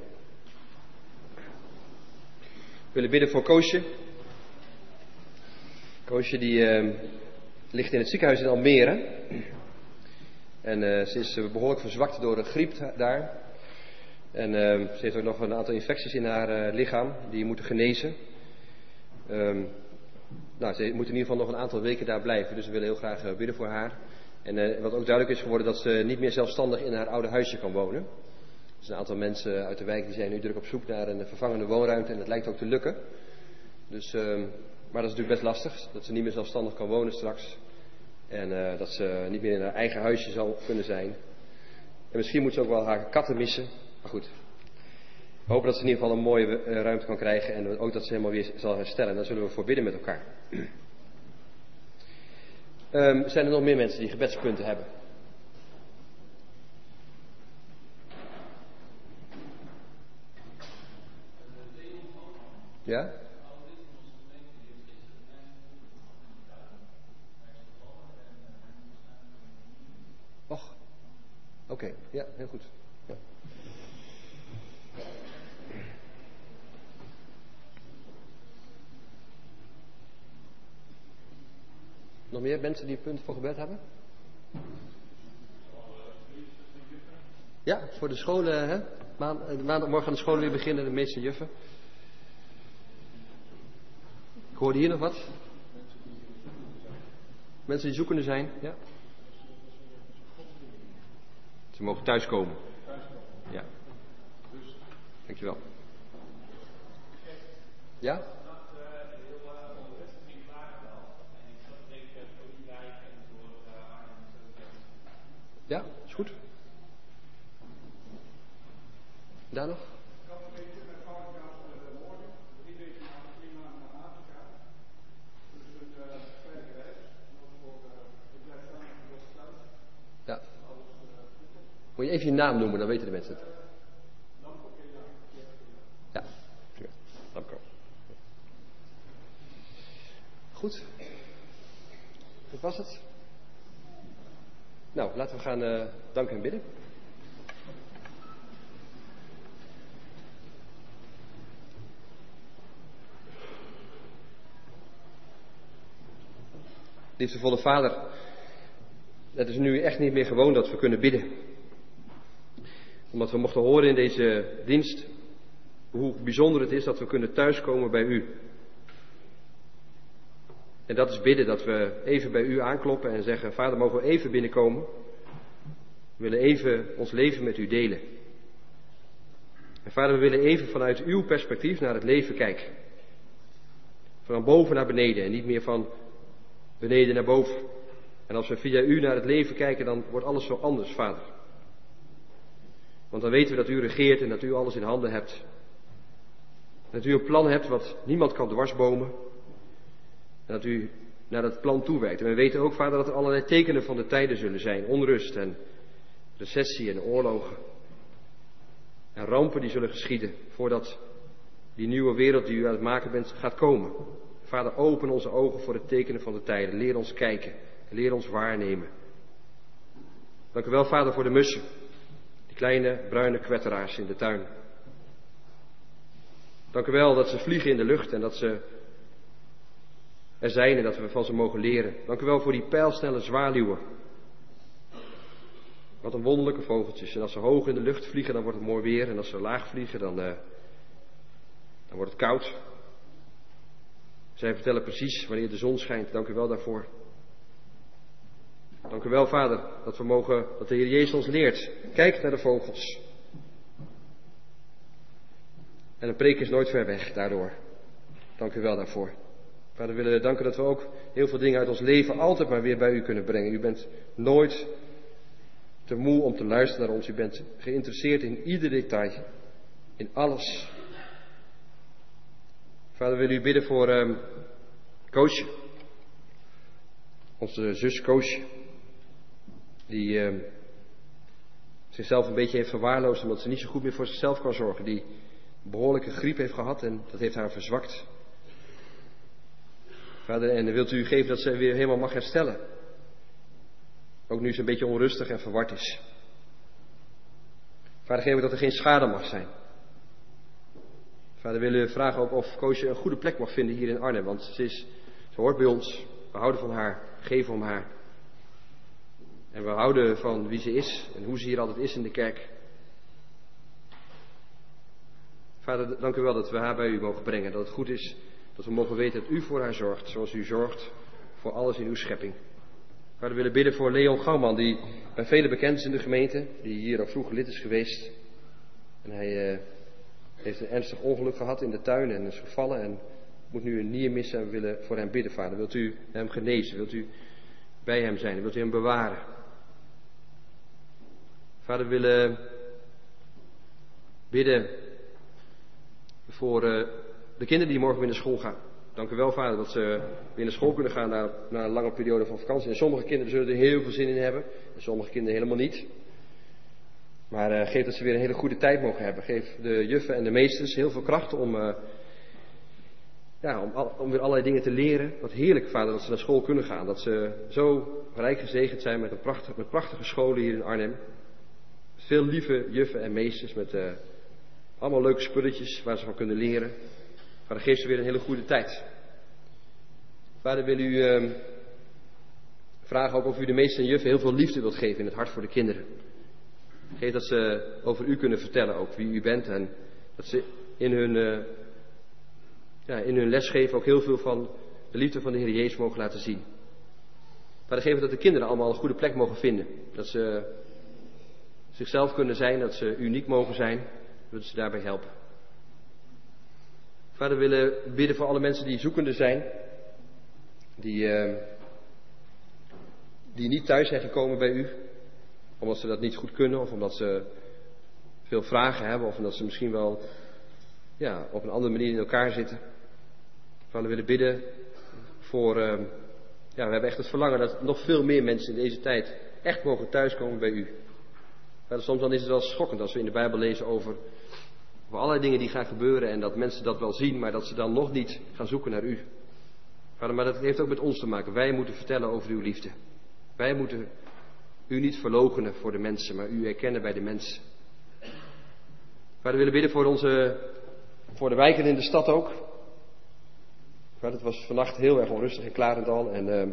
We willen bidden voor Koosje. Koosje die uh, ligt in het ziekenhuis in Almere. En uh, ze is uh, behoorlijk verzwakt door de griep daar. En uh, ze heeft ook nog een aantal infecties in haar uh, lichaam die moeten genezen. Um, nou, ze moet in ieder geval nog een aantal weken daar blijven. Dus we willen heel graag uh, bidden voor haar. En uh, wat ook duidelijk is geworden, dat ze niet meer zelfstandig in haar oude huisje kan wonen. Dus een aantal mensen uit de wijk die zijn nu druk op zoek naar een vervangende woonruimte. En dat lijkt ook te lukken. Dus, uh, maar dat is natuurlijk best lastig. Dat ze niet meer zelfstandig kan wonen straks. En uh, dat ze niet meer in haar eigen huisje zal kunnen zijn. En misschien moet ze ook wel haar katten missen. Maar goed. We hopen dat ze in ieder geval een mooie uh, ruimte kan krijgen. En ook dat ze helemaal weer zal herstellen. En daar zullen we voor bidden met elkaar. Um, zijn er nog meer mensen die gebedspunten hebben? Ja? Och, oké, okay. Ja, heel goed. Ja. Nog meer mensen die punten voor gebed hebben? Ja, voor de scholen, hè? Maand, maandagmorgen gaan de scholen weer beginnen, de meeste juffen. Ik hoorde hier nog wat. Mensen die zoekende zijn, ja. Ze mogen thuiskomen. Ja. Dankjewel. Ja? Ja, is goed. Daar nog? Ja. Moet je even je naam noemen, dan weten de mensen het. Ja, dank u. Goed. Dat was het. Nou, laten we gaan uh, danken en bidden. Liefdevolle Vader, het is nu echt niet meer gewoon dat we kunnen bidden. Omdat we mochten horen in deze dienst hoe bijzonder het is dat we kunnen thuiskomen bij U. En dat is bidden, dat we even bij U aankloppen en zeggen, Vader, mogen we even binnenkomen? We willen even ons leven met U delen. En Vader, we willen even vanuit Uw perspectief naar het leven kijken. Van boven naar beneden en niet meer van beneden naar boven. En als we via U naar het leven kijken, dan wordt alles zo anders, Vader. Want dan weten we dat U regeert en dat U alles in handen hebt. Dat U een plan hebt wat niemand kan dwarsbomen. En dat U naar dat plan toewerkt. En we weten ook, Vader, dat er allerlei tekenen van de tijden zullen zijn. Onrust en recessie en oorlogen. En rampen die zullen geschieden voordat die nieuwe wereld die U aan het maken bent gaat komen. Vader, open onze ogen voor het tekenen van de tijden. Leer ons kijken. Leer ons waarnemen. Dank u wel, Vader, voor de mussen. Die kleine bruine kwetteraars in de tuin. Dank u wel dat ze vliegen in de lucht en dat ze er zijn en dat we van ze mogen leren. Dank u wel voor die pijlsnelle zwaluwen. Wat een wonderlijke vogeltjes. En als ze hoog in de lucht vliegen, dan wordt het mooi weer. En als ze laag vliegen, dan, uh, dan wordt het koud. Zij vertellen precies wanneer de zon schijnt. Dank u wel daarvoor. Dank u wel, Vader, dat we mogen, dat de Heer Jezus ons leert. Kijk naar de vogels. En een preek is nooit ver weg daardoor. Dank u wel daarvoor. Vader, we willen danken dat we ook heel veel dingen uit ons leven altijd maar weer bij u kunnen brengen. U bent nooit te moe om te luisteren naar ons. U bent geïnteresseerd in ieder detail. In alles. Vader, we willen u bidden voor um, Koosje. Onze zus Koosje. Die um, zichzelf een beetje heeft verwaarloosd omdat ze niet zo goed meer voor zichzelf kan zorgen. Die een behoorlijke griep heeft gehad en dat heeft haar verzwakt. Vader, en wilt u geven dat ze weer helemaal mag herstellen. Ook nu ze een beetje onrustig en verward is. Vader, geef dat er geen schade mag zijn. Vader, we willen vragen ook of Koosje een goede plek mag vinden hier in Arnhem. Want ze, is, ze hoort bij ons. We houden van haar. Geven om haar. En we houden van wie ze is. En hoe ze hier altijd is in de kerk. Vader, dank u wel dat we haar bij u mogen brengen. Dat het goed is dat we mogen weten dat u voor haar zorgt. Zoals u zorgt voor alles in uw schepping. Vader, we willen bidden voor Leon Gouwman. Die bij velen bekend is in de gemeente. Die hier ook vroeger lid is geweest. En hij uh, heeft een ernstig ongeluk gehad in de tuin. En is gevallen. En moet nu een nier missen. En we willen voor hem bidden, Vader. Wilt u hem genezen? Wilt u bij hem zijn? Wilt u hem bewaren? Vader, we willen bidden voor uh, de kinderen die morgen weer naar school gaan. Dank u wel, Vader, dat ze weer naar school kunnen gaan na, na een lange periode van vakantie. En sommige kinderen zullen er heel veel zin in hebben. En sommige kinderen helemaal niet. Maar uh, geef dat ze weer een hele goede tijd mogen hebben. Geef de juffen en de meesters heel veel kracht om, uh, ja, om, al, om weer allerlei dingen te leren. Wat heerlijk, Vader, dat ze naar school kunnen gaan. Dat ze zo rijk gezegend zijn met, een prachtig, met prachtige scholen hier in Arnhem. Veel lieve juffen en meesters met uh, allemaal leuke spulletjes waar ze van kunnen leren. Vader, geef ze weer een hele goede tijd. Vader, wil u uh, vragen ook of u de meesten en juffen heel veel liefde wilt geven in het hart voor de kinderen. Geef dat ze over u kunnen vertellen ook wie u bent. En dat ze in hun, uh, ja, in hun lesgeven ook heel veel van de liefde van de Heer Jezus mogen laten zien. Vader, geef dat de kinderen allemaal een goede plek mogen vinden. Dat ze zichzelf kunnen zijn, dat ze uniek mogen zijn. Dat ze daarbij helpen. Vader, we willen bidden voor alle mensen die zoekende zijn. Die, uh, die niet thuis zijn gekomen bij u. Omdat ze dat niet goed kunnen. Of omdat ze veel vragen hebben. Of omdat ze misschien wel ja, op een andere manier in elkaar zitten. Vader, we willen bidden voor... Uh, ja, we hebben echt het verlangen dat nog veel meer mensen in deze tijd echt mogen thuiskomen bij u. Vader, soms dan is het wel schokkend als we in de Bijbel lezen over... Over allerlei dingen die gaan gebeuren en dat mensen dat wel zien, maar dat ze dan nog niet gaan zoeken naar u. Vader, maar dat heeft ook met ons te maken. Wij moeten vertellen over uw liefde. Wij moeten u niet verloochenen voor de mensen, maar u erkennen bij de mensen. Vader, we willen bidden voor onze, voor de wijken in de stad ook. Vader, het was vannacht heel erg onrustig in Klarendal en uh,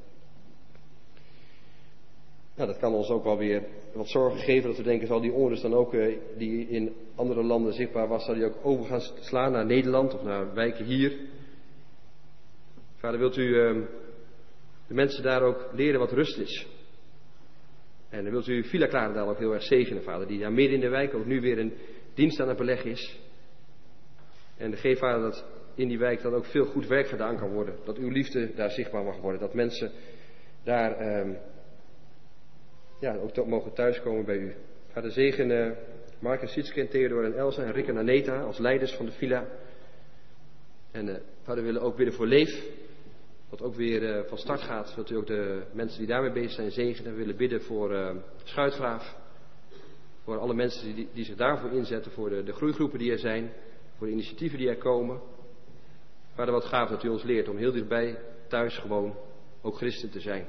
nou, dat kan ons ook wel weer wat zorgen geven. Dat we denken, zal die onrust dan ook, uh, die in andere landen zichtbaar was, zal die ook over gaan slaan naar Nederland of naar wijken hier. Vader, wilt u uh, de mensen daar ook leren wat rust is. En dan wilt u Villa Klarendal ook heel erg zegenen, Vader, die daar midden in de wijk ook nu weer een dienst aan het beleggen is. En geef, Vader, dat in die wijk dan ook veel goed werk gedaan kan worden. Dat uw liefde daar zichtbaar mag worden. Dat mensen daar... Uh, Ja, ook mogen thuiskomen bij u. Vader, zegen uh, Mark en Sietske en Theodor en Elsa en Rick en Aneta als leiders van de villa. En uh, Vader, we willen ook bidden voor Leef. Wat ook weer uh, van start gaat. Dat u ook de mensen die daarmee bezig zijn zegenen. We willen bidden voor uh, Schuitgraaf. Voor alle mensen die, die zich daarvoor inzetten. Voor de, de groeigroepen die er zijn. Voor de initiatieven die er komen. Vader, wat gaaf dat u ons leert om heel dichtbij thuis gewoon ook christen te zijn.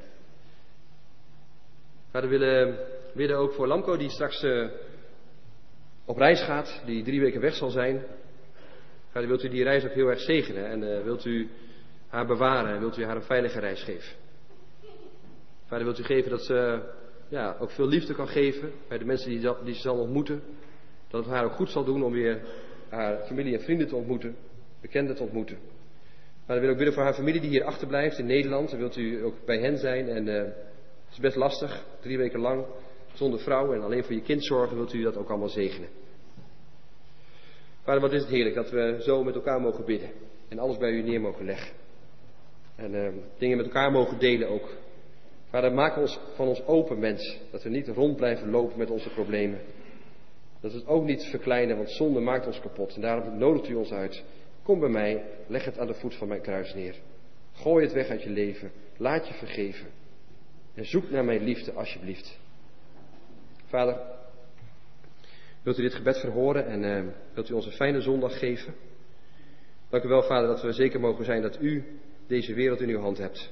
Vader, we willen bidden ook voor Lamco die straks uh, op reis gaat, die drie weken weg zal zijn. Vader, wilt u die reis ook heel erg zegenen en uh, wilt u haar bewaren en wilt u haar een veilige reis geven. Vader, wilt u geven dat ze uh, ja, ook veel liefde kan geven bij de mensen die, die ze zal ontmoeten. Dat het haar ook goed zal doen om weer haar familie en vrienden te ontmoeten, bekenden te ontmoeten. Maar we willen ook bidden voor haar familie die hier achterblijft in Nederland. Dan wilt u ook bij hen zijn. En uh, het is best lastig, drie weken lang, zonder vrouw en alleen voor je kind zorgen. Wilt u dat ook allemaal zegenen. Vader, wat is het heerlijk dat we zo met elkaar mogen bidden. En alles bij u neer mogen leggen. En uh, dingen met elkaar mogen delen ook. Vader, maak ons van ons open mens. Dat we niet rond blijven lopen met onze problemen. Dat we het ook niet verkleinen, want zonde maakt ons kapot. En daarom nodigt u ons uit. Kom bij mij, leg het aan de voet van mijn kruis neer. Gooi het weg uit je leven, laat je vergeven. En zoek naar mijn liefde, alsjeblieft. Vader, wilt u dit gebed verhoren en uh, wilt u ons een fijne zondag geven? Dank u wel, Vader, dat we zeker mogen zijn dat u deze wereld in uw hand hebt.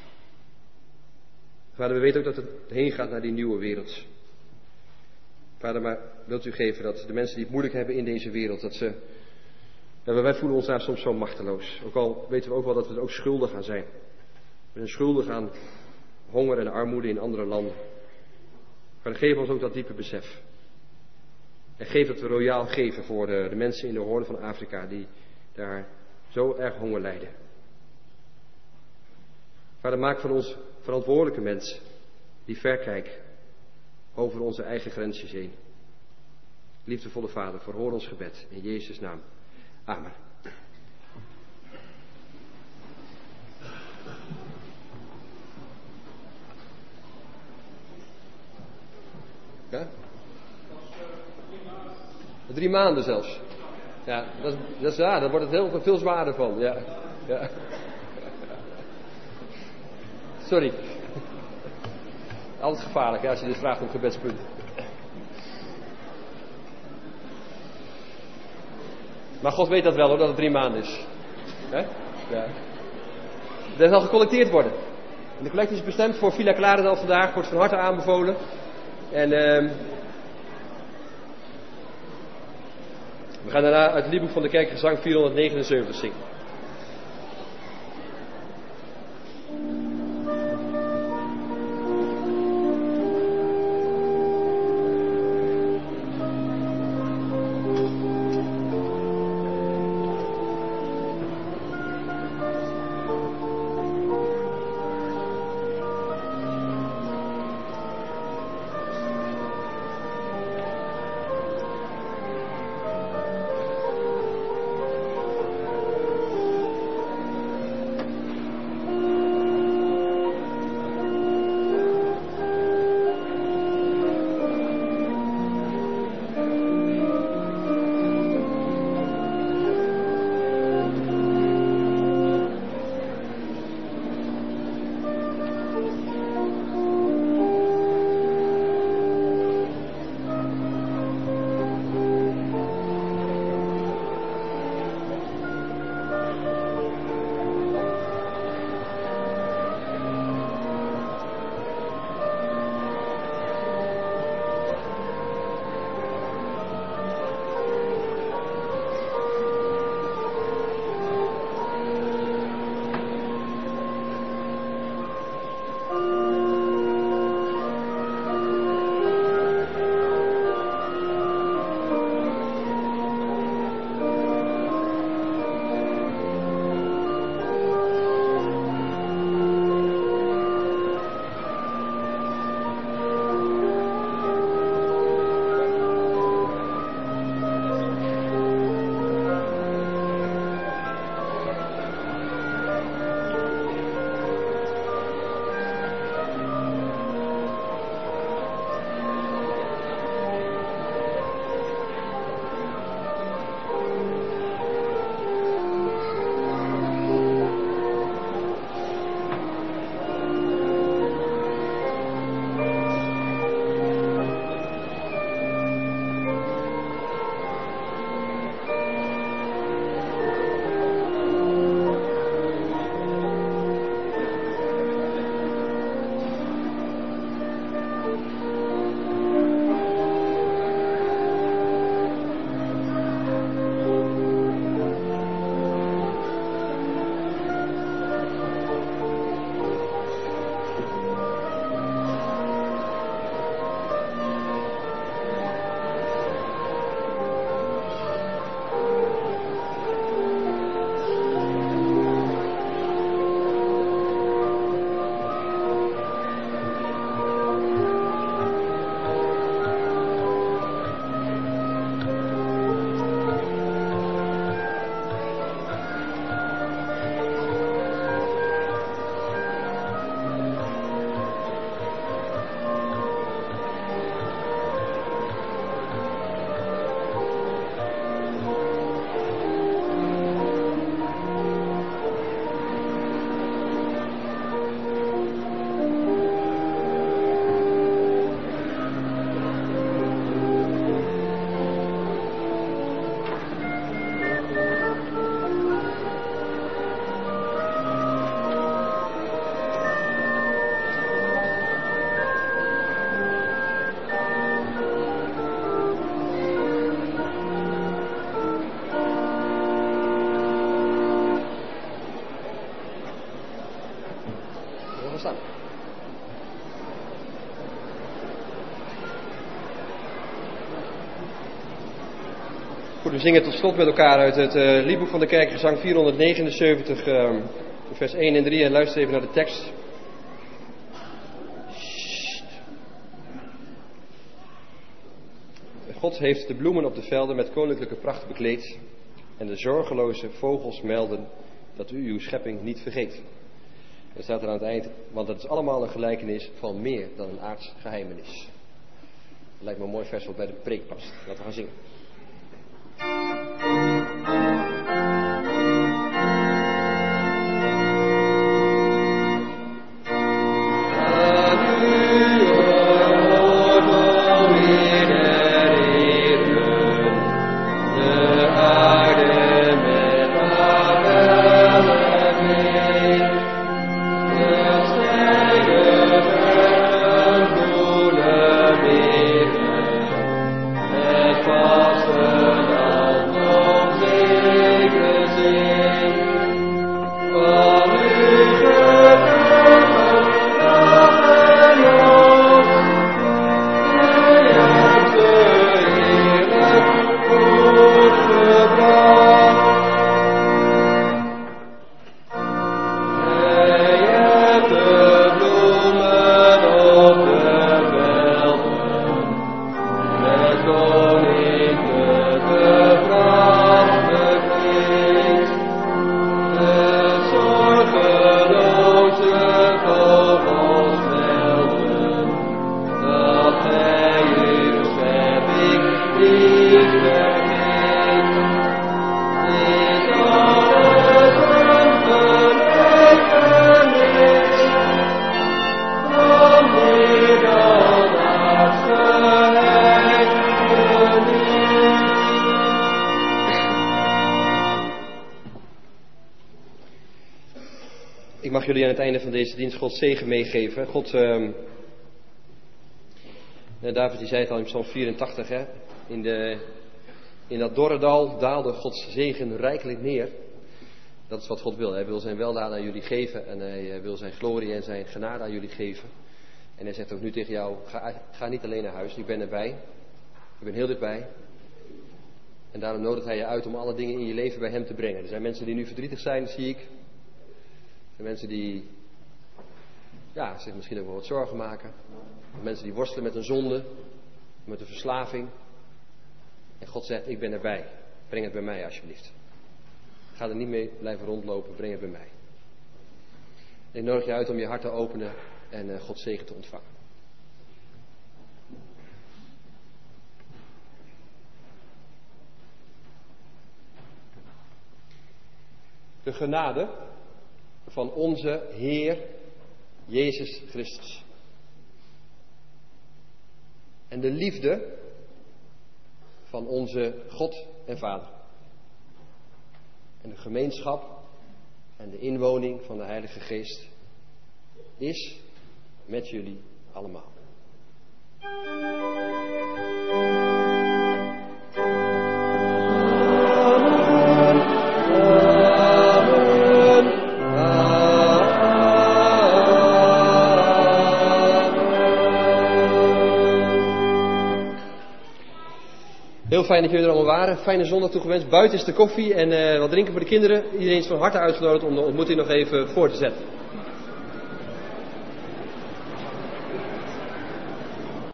Vader, we weten ook dat het heen gaat naar die nieuwe wereld. Vader, maar wilt u geven dat de mensen die het moeilijk hebben in deze wereld, dat ze... Ja, wij voelen ons daar soms zo machteloos. Ook al weten we ook wel dat we er ook schuldig aan zijn. We zijn schuldig aan honger en armoede in andere landen. Maar geef ons ook dat diepe besef. En geef dat we royaal geven voor de, de mensen in de hoorn van Afrika die daar zo erg honger lijden. Vader, maak van ons verantwoordelijke mensen die ver kijken over onze eigen grensjes heen. Liefdevolle Vader, verhoor ons gebed in Jezus' naam. Amen. Ja? Drie maanden zelfs. Ja, dat is, dat is raar. Daar wordt het heel veel zwaarder van. Ja. Ja. Sorry. Altijd gevaarlijk hè, als je dit vraagt om gebedspunten. Maar God weet dat wel hoor, dat het drie maanden is. Hè? Ja. Er zal gecollecteerd worden. En de collectie is bestemd voor Villa Klarendal vandaag. Wordt van harte aanbevolen. En uh, we gaan daarna uit het liedboek van de kerkgezang vierhonderdnegenenzeventig zingen. Goed, we zingen tot slot met elkaar uit het uh, liedboek van de kerk, gezang vierhonderdnegenenzeventig, uh, vers één en drie. En luister even naar de tekst. God heeft de bloemen op de velden met koninklijke pracht bekleed. En de zorgeloze vogels melden dat u uw schepping niet vergeet. Er staat er aan het eind, want het is allemaal een gelijkenis van meer dan een aards geheimenis. Dat lijkt me een mooi vers wat bij de preek past. Laten we gaan zingen. Ik mag jullie aan het einde van deze dienst Gods zegen meegeven. God, uh, David die zei het al in Psalm vierentachtig, hè? In, de, in dat dorre dal daalde Gods zegen rijkelijk neer. Dat is wat God wil. Hij wil zijn weldaad aan jullie geven en hij wil zijn glorie en zijn genade aan jullie geven. En hij zegt ook nu tegen jou, ga, ga niet alleen naar huis, ik ben erbij. Ik ben heel dichtbij. En daarom nodigt hij je uit om alle dingen in je leven bij hem te brengen. Er zijn mensen die nu verdrietig zijn, zie ik. Er zijn mensen die ja, zich misschien ook wel wat zorgen maken. Mensen die worstelen met een zonde, met een verslaving. En God zegt, ik ben erbij. Breng het bij mij alsjeblieft. Ga er niet mee blijven rondlopen, breng het bij mij. En ik nodig je uit om je hart te openen en uh, Gods zegen te ontvangen. De genade van onze Heer Jezus Christus. En de liefde van onze God en Vader. En de gemeenschap en de inwoning van de Heilige Geest is met jullie allemaal. Heel fijn dat jullie er allemaal waren. Fijne zondag toegewenst. Buiten is de koffie en uh, wat drinken voor de kinderen. Iedereen is van harte uitgenodigd om de ontmoeting nog even voor te zetten.